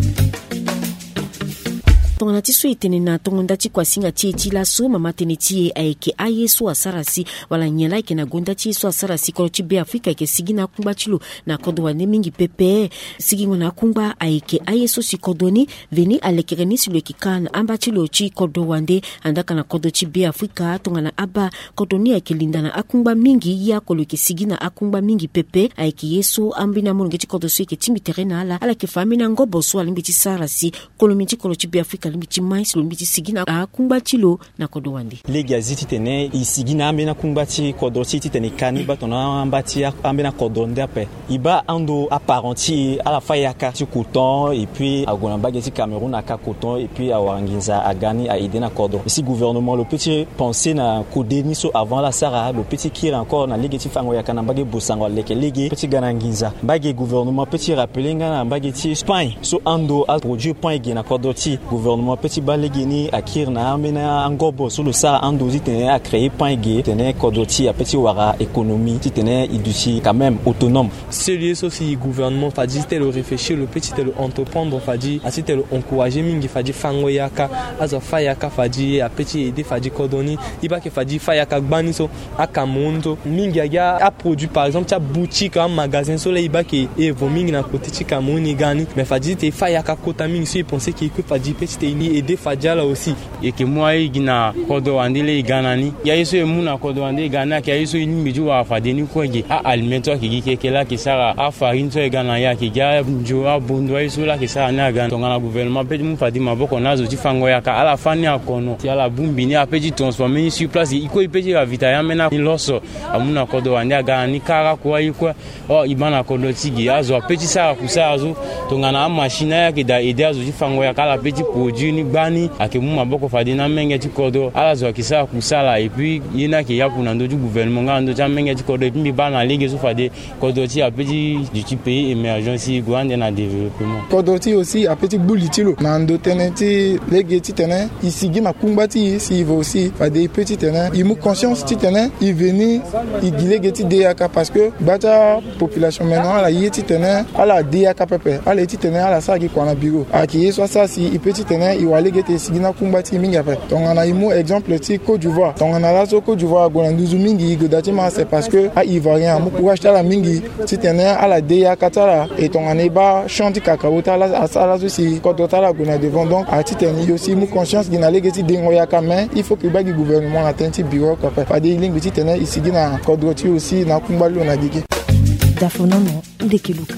tongana ti so itene na tongonda ti kwa singa ti eti la so mama tene ti ayeke aye so asarasi wala nyela ayeke na gonda ti so asarasi kolo ti be Afrika ayeke sigi na akungba ti lo na kodo wande mingi pepe sigi ngo na akungba ayeke aye so si kodo ni veni alekere ni si lo yeke ka na amba ti lo ti kodo wande andaka na kodo ti be Afrika tongana aba kodo ni ayeke linda na akungba mingi ya kolo yeke sigi na akungba mingi pepe ayeke ye so ambina molonge ti kodo so yeke ti mbi tere na ala ala yeke fa ambina ngobo so alimbi ti sarasi kolo mi ti kolo ti be Afrika limiti mais limiti sigina akungba tilo na kodo wande le gaziti tene isigina ambena kumbati kodo ti tene kani batona ambati ambena kodo ndape iba ando apparenti à la fayaka ti coton et puis agona bageti Cameroun aka coton et puis awanginza agani a aider na kodo ici gouvernement le petit penser na kodeni so avant la sara le petit kire encore na legeti fango yaka na bagé bosango leke lege petit gananginza bagé gouvernement petit rappeler ngana bageti Espagne so ando a produit point na kodo ti gouvernement petit balegini akir na amena angobo sur le sa andozi tene a créé point tene kodoti a petit wara économie tene idusi quand même autonome celui aussi gouvernement fa dit tel réfléchir le petit tel entreprendre fa dit asi tel encourager mingi fa dit fango yaka azo fa yaka fa dit a petit aider fa dit kodoni iba ke fa dit fa yaka gbani so akamondo mingi ya a produit par exemple ta boutique un magasin so le iba ke evo mingi na côté ti kamoni gani mais fa dit te fa yaka kota mingi so penser que fa dit petit ni aider fadjala aussi et que moi igina kodo andile ganani ya yeso emuna kodo ande gana ke yeso ni miju wa fadeni koge a alimento ki kekela ki sara a farine so gana ya ki ga njo a bondo yeso la ki sara na gana tongana gouvernement pe mu fadi maboko nazo ti fango ya ka ala fani akono ti ala bumbi ni a petit transformer ni sur place iko ipeji la vita ya mena loso amuna kodo ande gana ni kara kwa iko o ibana kodo tigi azo petit sara kusa azo tongana machine ya ki da aider azo ti fango ya kala petit produit ni bani akemu maboko fadi na menge ti kodo ala zo kisa kusala et puis yina ki ya kuna ndo du gouvernement nga ndo ja menge ti kodo et puis bana lege so fadi kodo ti a petit du pays émergence grande na développement kodo ti aussi a petit bulitilo na ndo tene ti lege ti tene isigi makumba ti si va aussi fadi petit tene il mu conscience ti tene il veni il gilege ti deyaka parce que bata population maintenant ala yeti tene ala deyaka pepe ala ti tene ala sa ki kwana bureau aki so sa si petit tene il va lege te sigina kumbati mingi après donc on a imu exemple ti Côte d'Ivoire donc on a la Côte d'Ivoire gona nduzu mingi godati ma c'est parce que a ivoirien mu courage ta la mingi ti tene ala deya katala et donc on est ba chanti cacao ta la sala aussi Côte d'Ivoire gona devant donc a ti tene aussi mu conscience gina lege ti dengo ya kamen il faut que ba gi gouvernement atteinte bureau quoi pas des lignes ti tene isigina Côte d'Ivoire aussi na kumbalo na gigi dafonamo ndekeluka.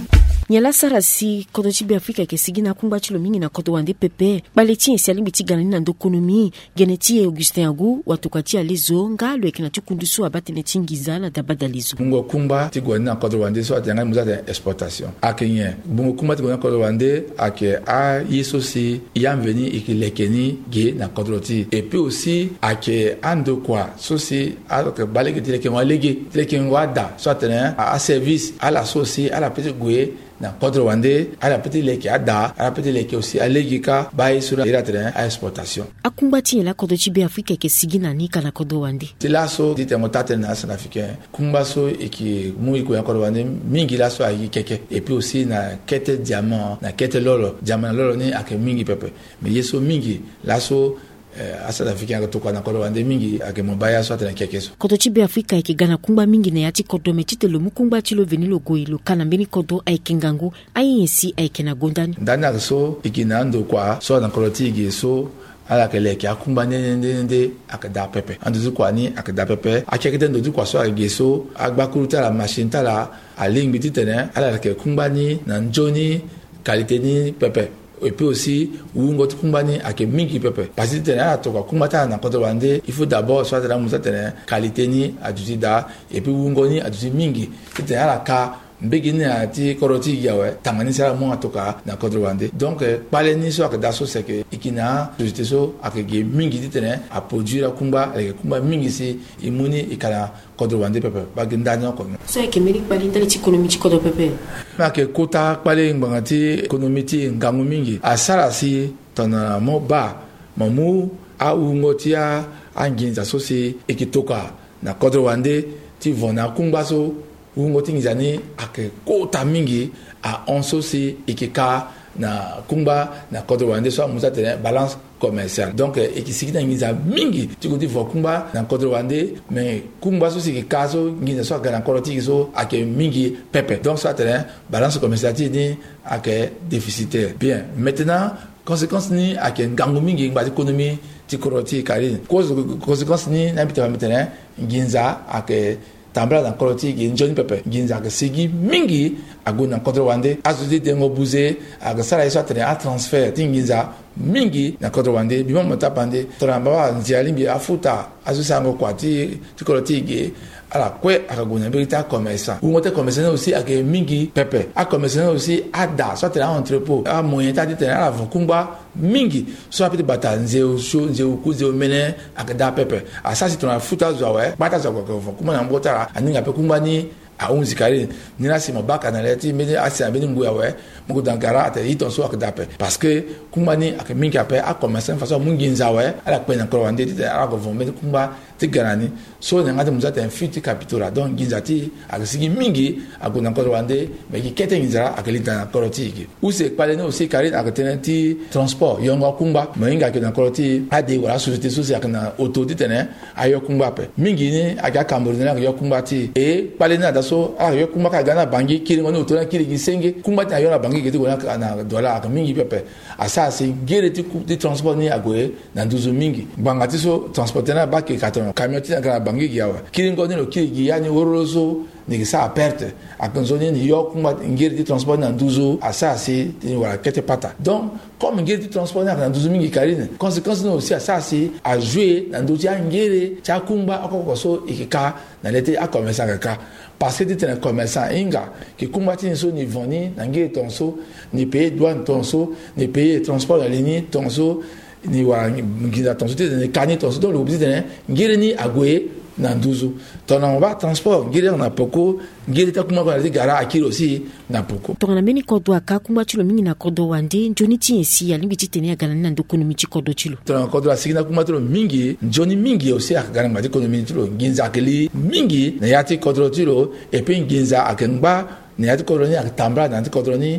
nyala sarasi kodo chibi Afrika ke sigina kumba chilo mingi na kodo wande pepe baleti esiali biti ganani na ndokonomi geneti Augustin Agu watukati alizo ngalo ekina tukundusu abate ne chingiza na dabada lizo bungo kumba tigwani na kodo wande so atanga muzata exportation akenye bungo kumba tigwani na kodo wande ake a yisosi yamveni ikilekeni ge na kodo ti et puis aussi ake ando kwa sosi alors balege tileke walege tileke wada so atena a service à la sosi à la petite gouye na kodro wande ala petit leki ada ala petit leki aussi alegika bayi sura ira terrain à exportation akumbati la kodo chibi Afrika ke sigina ni kana kodo wande tilaso dite motate na san africain kumbaso eki mui ko kodo wande mingi laso ayi keke et puis aussi na kete diamant na kete lolo diamant lolo ni ake mingi pepe mais yeso mingi laso asa Afrika ko toka na kodo wande mingi ake mobaya so atana kekeso kodo chibi Afrika eke gana kumba mingi na yati kodo metite lo mukumba chilo venilo goilo kana mbeni kodo aikengangu ayinsi aikena gondani ndana so ikinando kwa so na kodo tigi so ala kele ki akumba nende akada pepe anduzu kwa ni akada pepe akekete ndodu kwa so ageso agbakuruta la machine tala aling bititene ala ke kumba ni na njoni qualité ni pepe et puis aussi ungo tukumbani ake mingi pepe parce que tena toka kumbata na kodo wande il faut d'abord soit la musa tena qualité ni aduti da et puis ungo ni aduti mingi tena la ka mbegini ati koroti yawe tangani sala mo atoka na kodo wande donc pale ni so akada so c'est que ikina société so akege mingi tena a produire kumba avec kumba mingi si imuni ikala kodo wande pepe bagindanya ko so ekemeri pale ndali économie ci kodo pepe make kota pale ngangati économie ti ngamu mingi asara si tona mo ba mamu a ungotia anginza so si ikitoka na kodo wande ti vona kumba so ngoti ngizani ake kota mingi a onso si ikika na kumba na kodo wande so musa tene balance commerciale donc ikisikita ngiza mingi tikoti vo kumba na kodo wande mais kumba so si kaso ngiza so kana koroti so ake mingi pepe donc ça tene balance commerciale ni ake déficitaire bien maintenant conséquence ni ake ngangu mingi ngba économie tikoroti kali conséquence ni na bitama maintenant nginza ake tambla na koroti gi njoni pepe ginza ga sigi mingi aguna kodro wande azudi dengo buze aga sala iso tene a transfert tingiza mingi na kodro wande bima motapande toramba nziali bi afuta azusango kwati tikoroti gi ala kwe akaguna birita commerçant ou ngote commerçant aussi ake mingi pepe a commerçant aussi ada so tene entrepôt a moyen ta tene ala vokumba mingi so apete bata nzeu sho nzeu kuze mene akada pepe asasi tona futa zawe bata zawe ko kuma na mbota aninga pe kumba ni a unzi kare ni na sima baka na leti mede asi abeni mbuya we muko dankara ate ito so akada pe parce que kumba ni ake mingi ape a commerçant façon mungi nzawe ala pe na ko wande ti ala ko vombe kumba ti garani so na ngate muzata fiti capitula donc ginzati akasigi mingi akuna ko wande me ki kete nzara akelita na koroti ki use pale no aussi kare akatenati transport yonga kumba mainga ke na koroti ade wala société sociale akana auto ditene ayo kumba pe mingi ni aga kamborina ayo kumba ti e pale na daso ayo kumba ka gana bangi kiri ngono auto na kiri gisenge kumba ta ayo na bangi ke gona na dola aka mingi pepe asasi gere ti coup de transport ni agoe na nduzu mingi bangati so transporter na ba ke katon camion ti na bangi giawa kiringo ni lo kirigi yani woroloso ni sa aperte akonzoni ni yo kuma ngiri di transport na nduzu asasi ni wala kete pata donc comme ngiri di transport na nduzu mingi karine conséquence no aussi asasi a jouer na nduzu ya ngiri cha kumba akoko so ikika na lete a commerçant kaka parce que tu es un commerçant inga qui combattent ni so ni voni na ngiri tonso ni payer douane tonso ni payer transport de ligne tonso ni wa ngiza tonso te ni kani tonso donc le objet ngiri ni agwe na nduzu tona ba transport ngiri na poko ngiri ta kuma kwa gara akiri aussi na poko tona meni kodo aka kuma chilo mingi na kodo wande njoni ti esi alimbi ti tene agana na ndokonomi ti kodo chilo tona kodo asigina kuma tolo mingi njoni mingi aussi agana ma économie chilo nginza akeli mingi na yati kodo chilo et puis nginza akengba ni yati kodo ni akatambra na yati kodo ni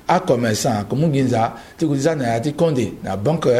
a commerçant comme ginza ti kuza na ti konde na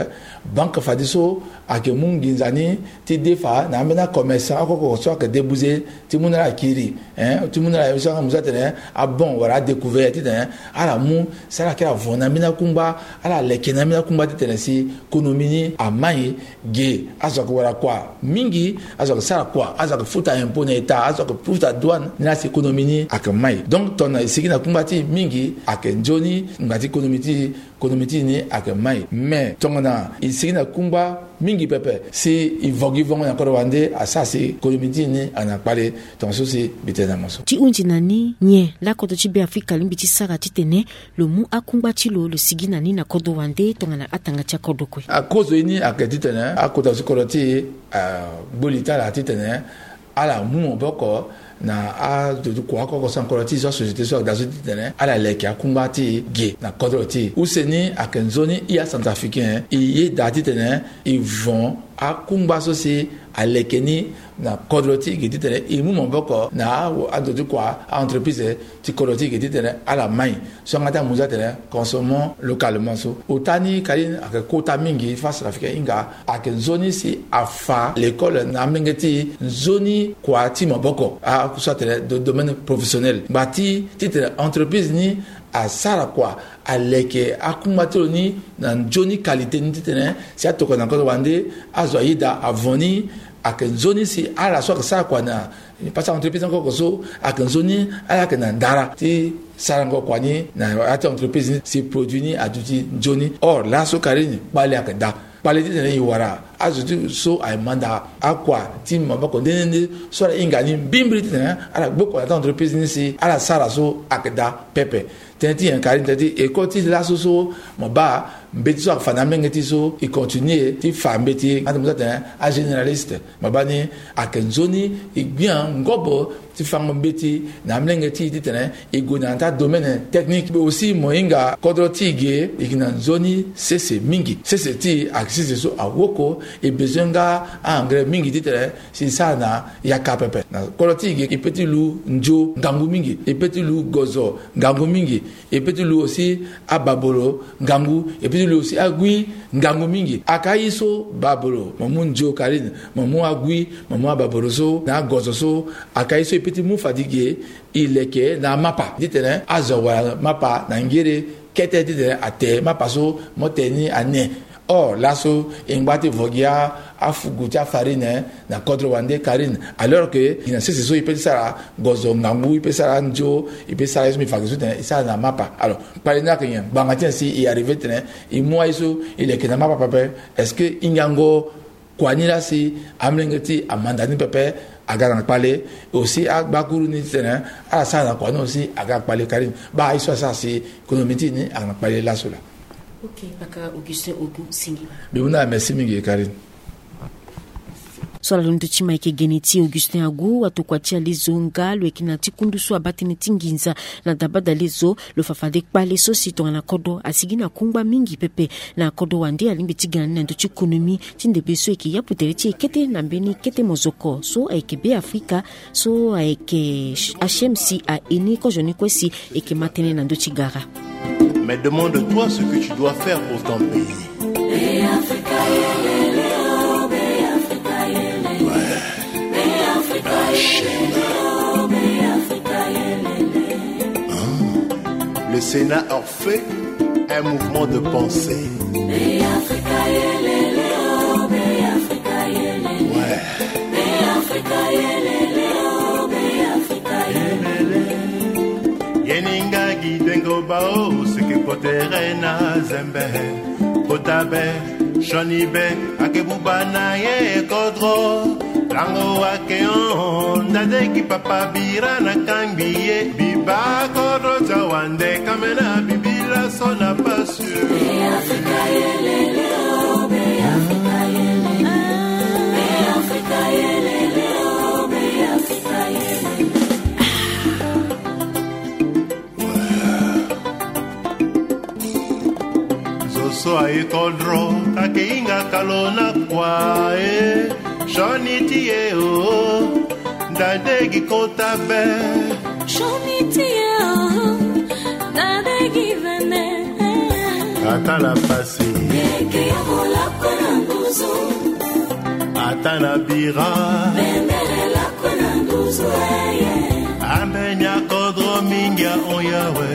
banque fadiso a ke mun ginza ni ti defa na mena commerçant ko so que débouser ti mun la kiri ti mun la so muza tene a bon wala découvert ti tene ala mu sala ke avona mina kumba ala lekena mina kumba ti tene si konomini a mai ge azo ko wala kwa mingi azo sala kwa azo futa impôt na état azo futa douane na si konomini a ke mai donc ton sikina kumba ti mingi a ke njoni ngati konomiti ni a ke mai mais tongona isikina kumba mingi pepe si ivogi vongo na koro wande asasi konomiti ni ana pale ton sosi bitena moso ti unji nani nye la kodo ti be Afrika limbiti sara ti tene lo mu akumba ti lo sigina ni na kodo wande tongana atanga ti kodo kwe a cause ini a ke ti tene a kodo si koro ti bolita la ti tene ala mu boko na a de quoi ko san ko ti so société so da ti tene ala leki akumba ti ge na kodo ti useni a kenzoni ia centrafricain i da ti tene ils vont akumba so si alekeni na kodroti ki titene imu mboko na adodu kwa entreprise ti kodroti ki titene ala mai so ngata muza tene consommons localement so otani kali ak kota mingi face l'Afrique inga ak zoni si afa l'école na mingeti zoni kwa ti mboko a so tene de domaine professionnel bati titene entreprise ni a sara kwa aleke akumatolo ni na joni qualité ni titene si atoko na kodo wande azo ida avoni akenzoni si ala so ka kwa na pasa entreprise ko so akenzoni ala ka na ndara ti sarango kwa ni na ati entreprise ni si produit ni aduti joni or la so karini bale akenda bale ti tene iwara azuti so ay manda akwa ti mabako ndende so la ingani bimbri ti tene ala gboko la entreprise ni si ala sara so akeda pepe tenti en karini tenti e koti la so maba mbeti so afana mengeti so i continuer ti fa mbeti ati musa tene a généraliste mabani akenzoni i bien ngobo ti fa mbeti na mengeti ti tene i gonanta domaine technique mais aussi moinga kodro ti ge ikina zoni sese mingi sese ti axis so awoko e bezenga engrais mingi ti tene si sana ya kapepe na kodro ti ge i petit lu njo ngangu mingi e petit lu gozo ngangu mingi e petit lu aussi ababolo ngangu e petit lu aussi agui ngangu mingi akaiso babolo mamu njo karine mamu agui mamu ababolo so na gozo so akaiso e petit mu fadigue ileke na mapa ditene azowa mapa na ngere kete ditene ate mapa so moteni ane or laso ingbati vogia afugutia farine na kodro wande karine alors que ina sese so ipe sara gozo ngangu ipe sara njo ipe sara ismi fagisu tene isa na mapa alors parina kenyan bangatien si i arrivé tene i moi iso il est que na mapa pepe est-ce que ingango kwanira si amlengeti amandani pepe aga pale aussi a bakuru ni tene ala sana kwa no aussi aga pale karine ba iso sa si konomiti ni aga pale la sola. Ok, Baka Augustin Ogu Singi. Bibuna merci mingi Karine. Swala lundu chima ike geneti Augustin Agu watukwatia lizo ngalo ekinati kundusu abatini tinginza na dabada lizo lofafade kpale so sito na kodo asigina kungba mingi pepe na kodo wande alimbi tigani na ndochi konomi tinde beso eke ya putereti ekete na mbeni kete mozoko so eke be Afrika so eke HMC a eni kojoni kwesi eke matene na ndochi gara. Mais demande-toi ce que tu dois faire pour ton pays. Le Sénat a fait un mouvement de pensée. Yeninga gidengo bao seke potere na zembe potabe shonibe akebuba na ye kodro lango wake on dade ki papa bira na kangiye biba kodro tawande kamena bibila sona pasu Afrika yelele o be Afrika yelele be Afrika yelele o be Afrika yelele. So I kodro kakeinga kalona kwae shonitie o dadegi kotabe shonitie o dadegi vene atala pasi Eke ya molako na nguzu atana bira Bendele lako na nguzu Ambenya kodro mingia onyawe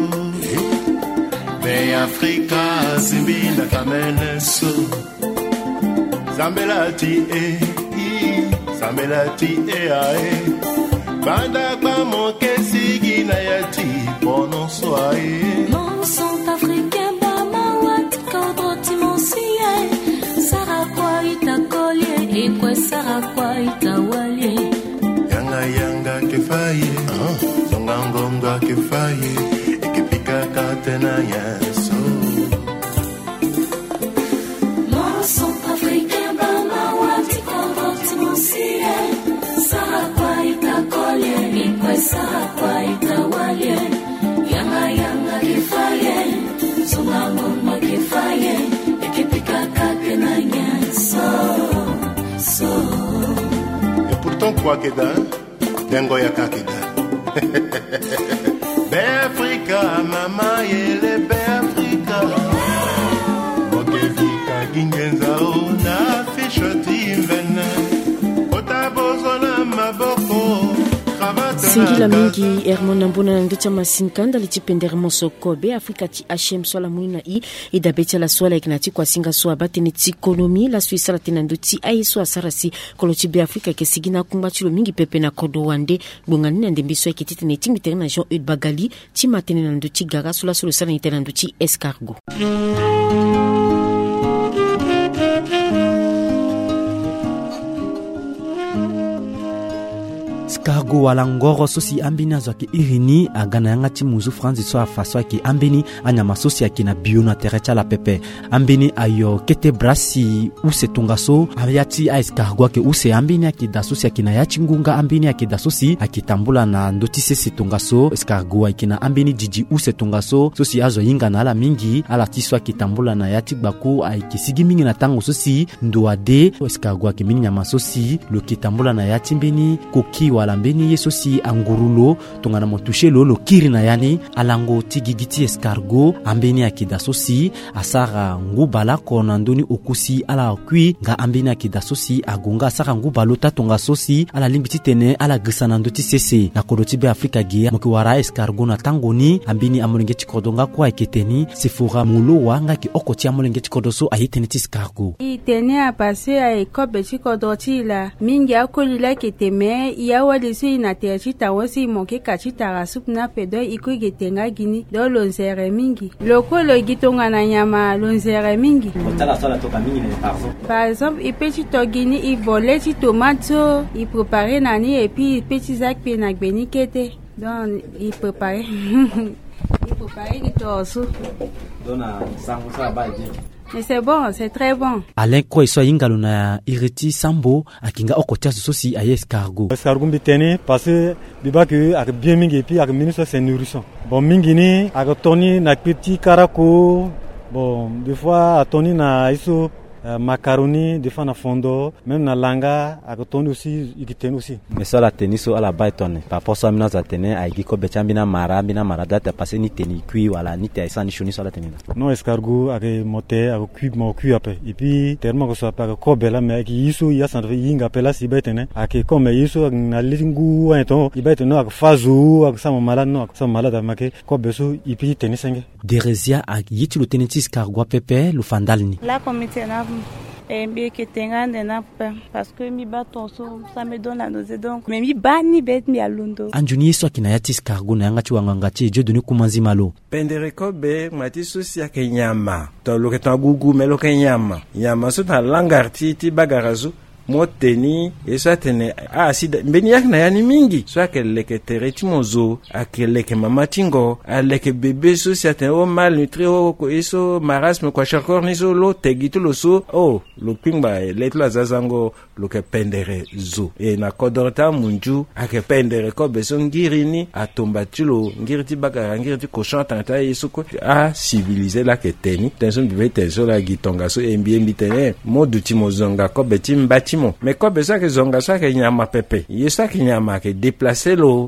Be Afrika zimbinda kameneso Zambelati Zambelati ae Banda kwa monkesi gina yati Ponon soae Mon sont africain Bama wat Kaudroti monsie Sarakwa ita kolye Ekwe sarakwa ita walye Yanga yanga kefaye Zonga ngonga kefaye Ekipika katena yeso Mon sont africain Bama wat Kaudroti monsie Sarakwa ita kolye Ekwe sarakwa ita walye Yanga yanga kefaye Zonga ngonga kefaye Ekipika katena yeso Et pourtant quoi que d'un Dengo ya kakida Be Afrika mama yele Be Afrika Mokevika gingenza ona Fishoti invene Otabozo na maboko Singila mingi Hermona mbuna na ndocha masinkanda litipendere mosoko be Afrika ti HM swala munina I idabeti la swala ignati kwa singa swa batene ti ekonomi la Suisse la tenando ti aiso asarasi koloti be Afrika ke sigina kumbatilo mingi pepe na kodo wande bongani na ndembiso ekitite ne timite na Jean Eudes Bagali ti matene na ndoti gara sula solo sala nite na ndoti escargot Escargot wala ngoro sosi ambini azwaki irini agana yanga ti muzu franzi so afaso aki ambini anyama sosi aki na bio na terecha la pepe ambini ayo kete brasi use tungaso ayati a escargot ke use ambini aki da sosi aki na yachi ngunga ambini aki da sosi aki tambula na ndoti sesi tungaso escargot aki na ambini jiji use tungaso sosi azo yinga na ala mingi ala tiso aki tambula na yati baku aki sigi mingi na tango sosi ndoade escargot aki mini nyama sosi lo ki tambula na yati mbini koki wala mbeni yesosi angurulo tongana motushe lo kiri na yani alango tigigiti escargot ambeni akida sosi asara ngubala kona ndoni okusi ala kui nga ambeni akida sosi agunga asara ngubalo tatonga sosi ala limbiti tene ala grisana ndoti sese na kodoti be Afrika gia mokiwara escargot na tangoni ambeni amolengeti kodonga kwa eketeni sifura mulo wanga ki okoti amolengeti kodoso ayiteni ti escargot itene apase ay kobe ti kodoti la mingi akolila keteme yawa lisi na terchita wasi moke kachita rasup na pedo iko getenga gini do lonzere mingi lokolo gitonga na nyama lonzere mingi otala sala toka mingi ne par exemple ipechi togini i voler ti tomato i préparer nani et puis petit zak pe na gbeni kete donc i préparer il préparer ki tosu dona sango sa ba je. Mais c'est bon, c'est très bon. Alain ko iso yingalo na iriti sambo akinga okotia sosi aye escargot. Escargot bitene parce que biba que ak bien mingi puis ak ministre c'est nourrissant. Bon mingi ni ak toni na petit caracos. Bon des fois à toni na iso macaroni des fois na fondo même na langa ak toni aussi ikitene aussi. Mais ça la teniso ala baitone. Par rapport ça mina za tene aiki ko bechambina mara data passer ni teni kui wala ni te ça ni choni ça la tenina. Non escargot ak moté ak cuit après et puis tellement que ça pas ko bela mais ki iso ya san yinga pela si betene ak comme iso na lingu ento ibetene ak fazu ak sama malade no ak sama malade make ko beso et puis tenisenge. Derezia ak yiti lo tenenti escargot pepe lo fandalni. La comité na et bien que tenga na parce que mi baton ça me donne la nausée donc mais mi bani bet mi alundo anjuni so kina yati escargot na yanga chiwanga ngati je doni kumanzi malo pendere ko be mati susi ya kenyama to lo ketangugu melo kenyama nyama so ta langarti ti bagarazu moteni eso atene sida mbeni yak na yani mingi so akeleke tereti mozo akeleke mama tingo aleke bebe so si atene o malnutri o eso marasme kwa chacorni so lo tegito lo so lo pingba letla zazango lo ke pendere zo e na kodorta munju ake pendere ko beso ngirini atomba tilo ngiriti baka ngiriti ko chanta ta eso ko civiliser la keteni tension bibe tension la gitonga so mbie tene moduti mozonga ko betim bati mais quoi besoin que zonga ça que nyama pepe yesa que nyama que déplacer lo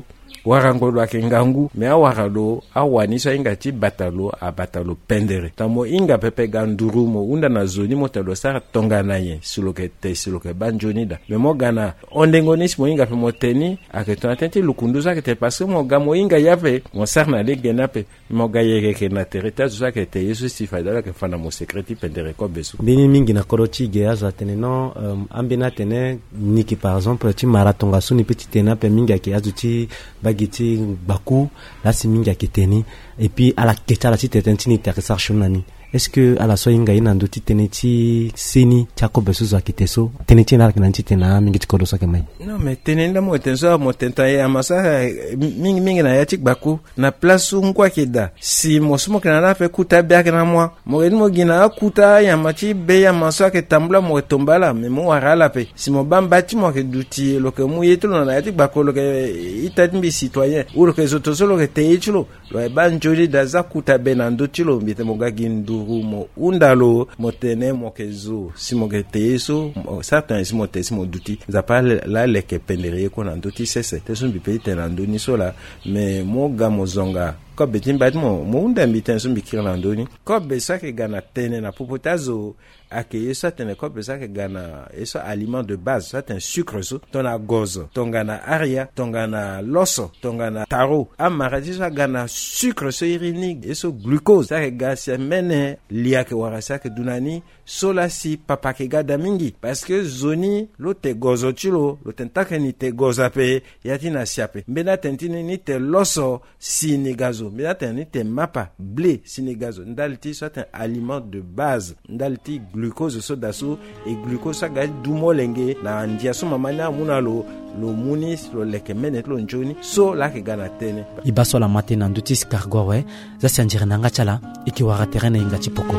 warango ake ngangu me awaralo awani so inga ti batalo a batalo pendere tamo inga pepe ganduru mo unda na zoni mo telo sara tonga na ye suloke banjoni da me mo gana ondengonis mo inga pe mo teni ake to atenti lukunduza ke te passe mo gamo inga yape mo sarna le genape mo gaye ke na terita zo ke te yesu sifada ke fana mo secreti pendere ko besu bini mingi na korochi ge aza tene no ambina tene niki par exemple ti maratonga suni petit tena pe mingi ke azuti bagiti baku la si mingi ke teni et puis à la kecha la ti tetentini teresa shonani. Est-ce que à la soya inga ina ndoti teneti seni chako besuzo akiteso teneti na kinanchi tena mingi tikodo so kemai non mais tenenda mo tenso mo tenta ya masa mingi na yatik baku na place ngwa kida si mosmo kana na fe kuta bia kana mo gina kuta ya machi be ya masa ke tambla mo tombala me mo warala pe si mo bambati mo ke duti lo ke mo yeto na yatik baku lo ke itatmbi citoyen ou lo ke zotoso lo ke teichlo lo banjoli daza kuta benando tilo mbite mo gagindu mo undalo motene mokezo simogete eso certains simote simoduti za parle la leke pendere ko na nduti sese te sumbi pe tenando ni sola mais mo gamozonga ko betimba mo unda mbiten sumbi kirlandoni ko be sake gana tene na popotazo ake ça tene ko be sake gana eso aliment de base ça un sucre so tona gozo tongana aria tongana loso tongana taro amaradi ça gana sucre so irini eso glucose ça gas mene liake warasa ke dunani sola si papa ke gada mingi parce que zoni lo te gozo chilo lo tentake ni te gozape yatina siape mbena tentini ni te loso sinigazo mbena tentini te mapa blé sinigazo ndalti soit un aliment de base ndalti glucose so daso et glucose ça ga dumolenge na ndiaso mamanya munalo lo munis lo leke menet lo njoni so la ke gana tene ibaso la matena ndutis kargowe za sanjira nanga chala ikiwara terena inga chipoko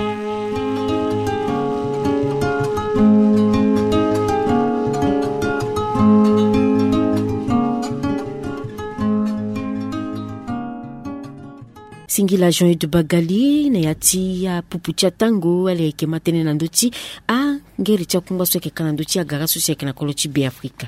Singila Jean de Bagali na yati ya pupucha tango ale ke matene na ndoti a ngeri cha kumba so ke kana ndoti agara so se ke na kolochi be Afrika.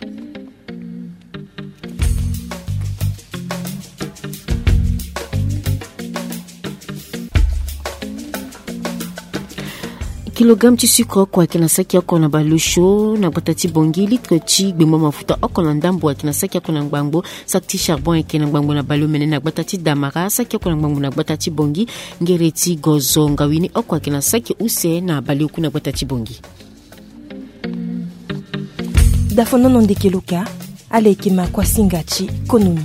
Kilogramme ti sucre kwa kina saki yako na balusho na batati bongi litre ti gbembo mafuta oko na ndambo kina saki yako na ngbango sakti charbon kina ngbango na balo mene na batati damara saki yako na ngbango na batati bongi ngereti gozo ngawini oko kina saki use na balo kuna batati bongi dafono ndeke luka alekema kwa singachi konomi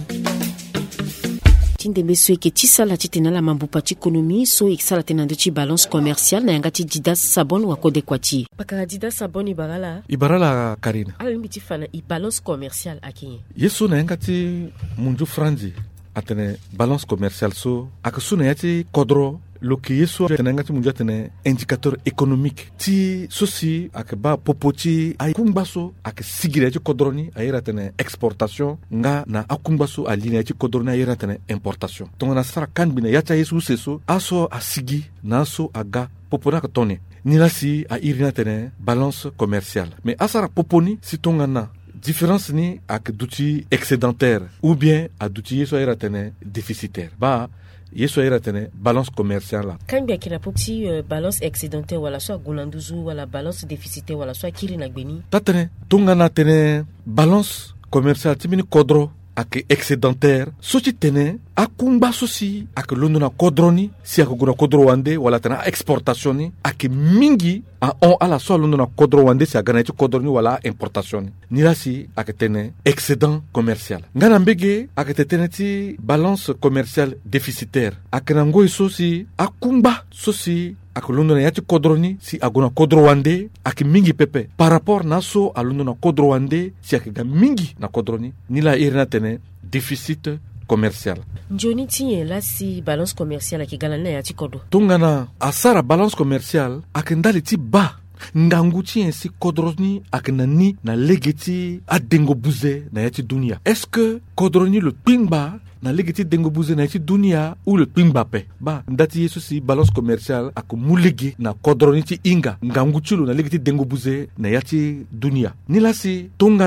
tinde beso ke tisala titena la mambupa ti économie so exala tenando ti balance commerciale na yangati Didas Sabon wa kode kwati pakara Didas Sabon ibarala Karina ala mbiti fana i balance commerciale akinye yeso na yangati munju franzi atene balance commerciale so akasuna yati kodro lo que yeso tenangati munja tene indicateur économique ti sosi akba popoti ay kumbaso ak sigire ti kodroni ayira tene exportation nga na akumbaso aline ti kodroni ayira tene importation tongana sara kanbina yacha yeso seso aso asigi naso aga popona ka tone nilasi a irina tene balance commerciale mais asara poponi si tongana différence ni ak duti excédentaire ou bien a duti yeso ayira tene déficitaire ba yeso ira tene balance commerciale la kambia kina popsi balance excédentaire wala soit gunanduzu wala balance déficitaire wala soit kiri na gbeni tatene tungana tene balance commerciale timini kodro ak excédentaire soci tene akumba sosi ak londona kodroni si ak guna kodro wande wala tena exportation ni ak mingi a on ala so londona kodro wande si agana ti kodroni wala importation ni la si ak tene excédent commercial ngana mbege ak tene ti balance commerciale déficitaire ak nango sosi akumba sosi ak londona yati kodroni si aguna kodro wande ak mingi pepe par rapport na so a londona kodro wande si ak ga mingi na kodroni ni la irina tene déficit commercial. Njoni tiye la si balance commerciale ki galana ya ti kodo. Tungana asara balance commerciale akendali ti ba ngangu ti ensi kodroni akenani na legeti adengo buze na yati dunia. Est-ce que kodroni le pingba na legeti dengo buze na yati dunia ou le pingba pe? Ba ndati yesu si balance commerciale ak mulegi na kodroni ti inga ngangu chulu na legeti dengo buze na yati dunia. Nila si tungana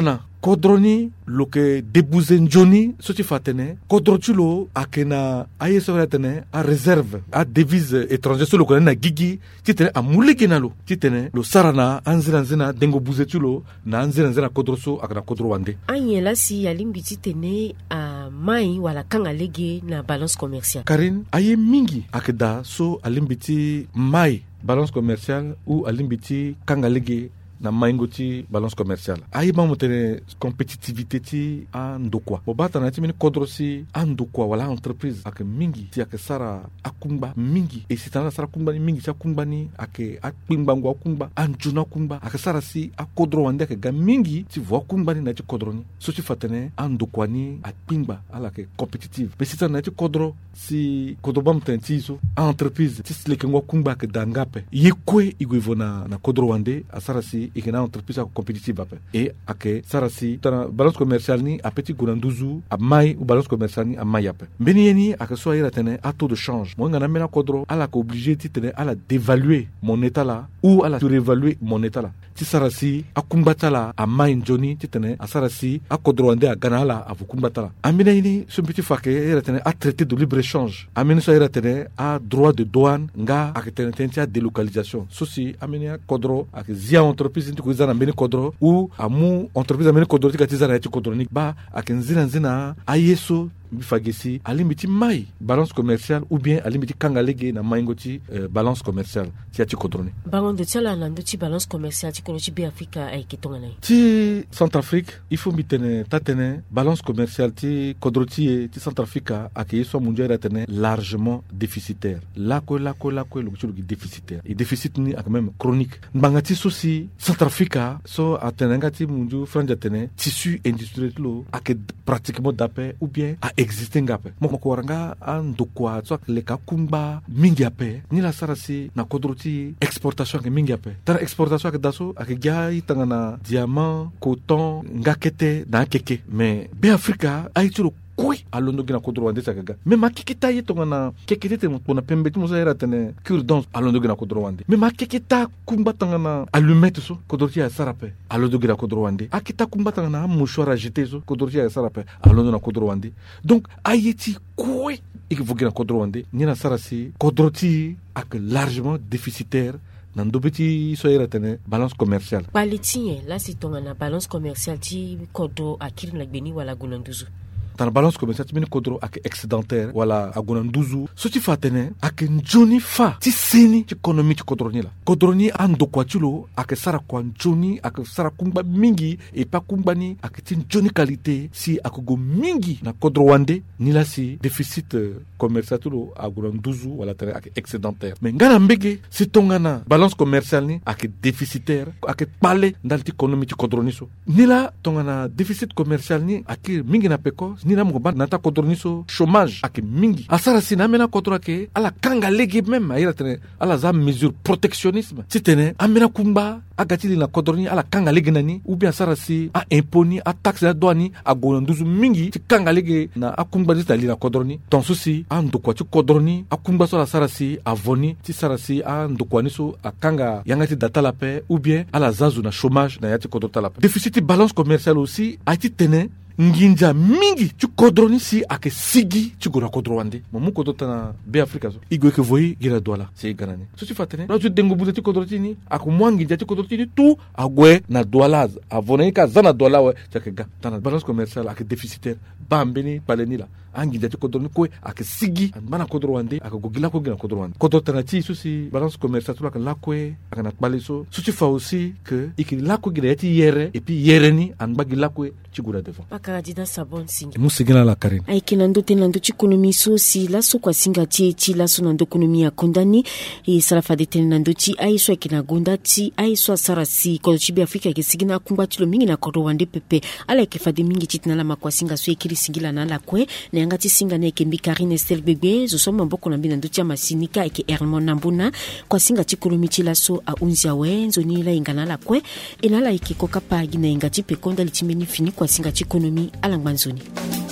kodroni loke debuzen joni soti fatene kodrochulo akena ayesora tene a réserve a devise étrangère sur le na gigi titene a muliginalo titene lo sarana anzina dengo buzetulo na anzina kodroso akana kodro wande anyela si alimbiti tene a mai wala kanga lege na balance commerciale Karine aye mingi akeda so alimbiti mai balance commerciale ou alimbiti kanga lege na maingoti balance commerciale aiba motene compétitivité ti andokwa bobata na timini kodrosi andokwa wala entreprise ak mingi ti ak sara akumba mingi e sitana sara kumba ni mingi cha kumba ni ak akpimba ngwa kumba anjuna kumba ak sara si akodro wande ak ga mingi ti vo kumba ni na ti kodroni so ti fatene andokwa ni akpimba ala ke compétitive be sitana ti kodro si kodobam tenti so entreprise ti sleke ngwa kumba ak dangape yekwe igwevona na kodro wande asara si ikena entreprise compétitive ape et ake sarasi tana balance commerciale ni a petit gonanduzu a mai ou balance commerciale ni a mai ape mbeni yeni ake so ira tene a taux de change mo ngana mena kodro ala ko obligé ti tene ala dévaluer mon état là ou ala surévaluer mon état là ti sarasi a kumbatala a mai njoni ti tene a sarasi a kodro ande a ganala a vukumbatala amina yini so petit fake ira tene a traité de libre échange amina so ira tene a droit de douane nga ake tene a délocalisation sosi amina kodro ake zia entreprise nti kuizana mbeni kodro ou amu entreprise mbeni kodro ti katizana yati kodronik ba akinzina ayeso bifagesi alimbiti mai balance commerciale ou bien alimbiti kangalege na maingoti balance commerciale ti ati kodroni bangon de tiala na ndoti balance commerciale ti kono ti be Afrika ay kitonga na ti Centrafrique il faut mitene tatene balance commerciale ti kodroti ti Centrafrique ake yeso mundial tene largement déficitaire lako lo ki déficitaire et déficit ni ak même chronique mbangati sosi Centrafrique so atenanga ti mundu franja tene tissu industriel lo ake pratiquement d'appel ou bien a existé ngape moko waranga andukwa so le kakumba mingi ape ni la sarasi na kodroti exportation ke mingi ape tara exportation ke daso ak gai tangana diamant coton ngakete na keke mais be Afrika aitulo koi alondo gina kodro wande sakaga me makikita yetonga na kekete mo pona pembe ti mo era tene cure dans alondo gina kodro wande me makikita kumbatanga na allumette so kodro ti sarape alondo gina kodro wande akita kumbatanga na mouchoir à jeter so kodro ti sarape alondo na kodro wande donc ayeti koi ikivugina kodro wande ni na sarasi kodro ti ak largement déficitaire nan dobeti so era tene balance commerciale palitie la sitonga na balance commerciale ti kodro akiri na beni wala gonanduzu dans la balance commerciale mini kodro ak excédentaire wala agonanduzu so ti fatene ak njoni fa ti seni ti économie ti kodroni la kodroni ando kwatulo ak sara kwa njoni ak sara kumba mingi et pas kumba ni ak ti njoni qualité si ak go mingi na kodro wande ni la si déficit commercial tulo agonanduzu wala tene ak excédentaire mais ngana mbege si tongana balance commerciale ni ak déficitaire ak pale ndal ti économie ti kodroni so ni la tongana déficit commercial ni ak mingi na peko ni na mko nata kodroni so chômage ak mingi asara sina mena kodro ke ala kanga lege même ayira tene ala za mesure protectionnisme titene amena kumba agati na kodroni ala kanga lege nani ou bien asara si a imponi a taxe la douane a gonanduzu mingi ti kanga lege na akumba ditali na kodroni ton souci ando kwa ti kodroni akumba so la sara si avoni ti sara si ando kwa ni so akanga yangati data la paix ou bien ala zazu na chômage na yati kodrota la paix déficit balance commerciale aussi a ti tene nginja mingi tu kodroni si ake sigi tu gora kodro wande mo kodota na be Afrika so igwe ke voyi gira douala c'est ganani so tu fatene na tu dengo buze tu kodrotini aku mwangi ja tu kodrotini tout agwe na douala avone ka zana douala we chakega tana balance commerciale ake déficitaire bambeni paleni la angi ja tu kodroni ko ake sigi mana kodro wande ake gogila ko gina kodro wande kodota na ti so si balance commerciale la la ko ake na paleso so tu fa aussi que iki la ko gina ti yere et puis yere ni an bagila ko ti gura devant Karadina sabon singi musigina la Karine ay kinando tenando ci ekonomi so si la so kwa singa ti la so nando ekonomi ya kondani e sala fa de tenando ci ay so kina gonda ti ay so sara si ko ci bi Afrika ke sigina kumba ti lo mingi na kodo wande pepe ala ke fa de mingi ti na la makwa singa so ekiri singila na la kwe na yanga ti singa na ke mbi Karine Estel bebe zo so mboko na binando ti masinika ke Hermon Nambuna kwa singa ti ekonomi ti la so a unzia wenzo ni la ingana la kwe ina la ke kokapa gina inga ti pe konda litimeni fini kwa singa ti ekonomi alangbanzoni.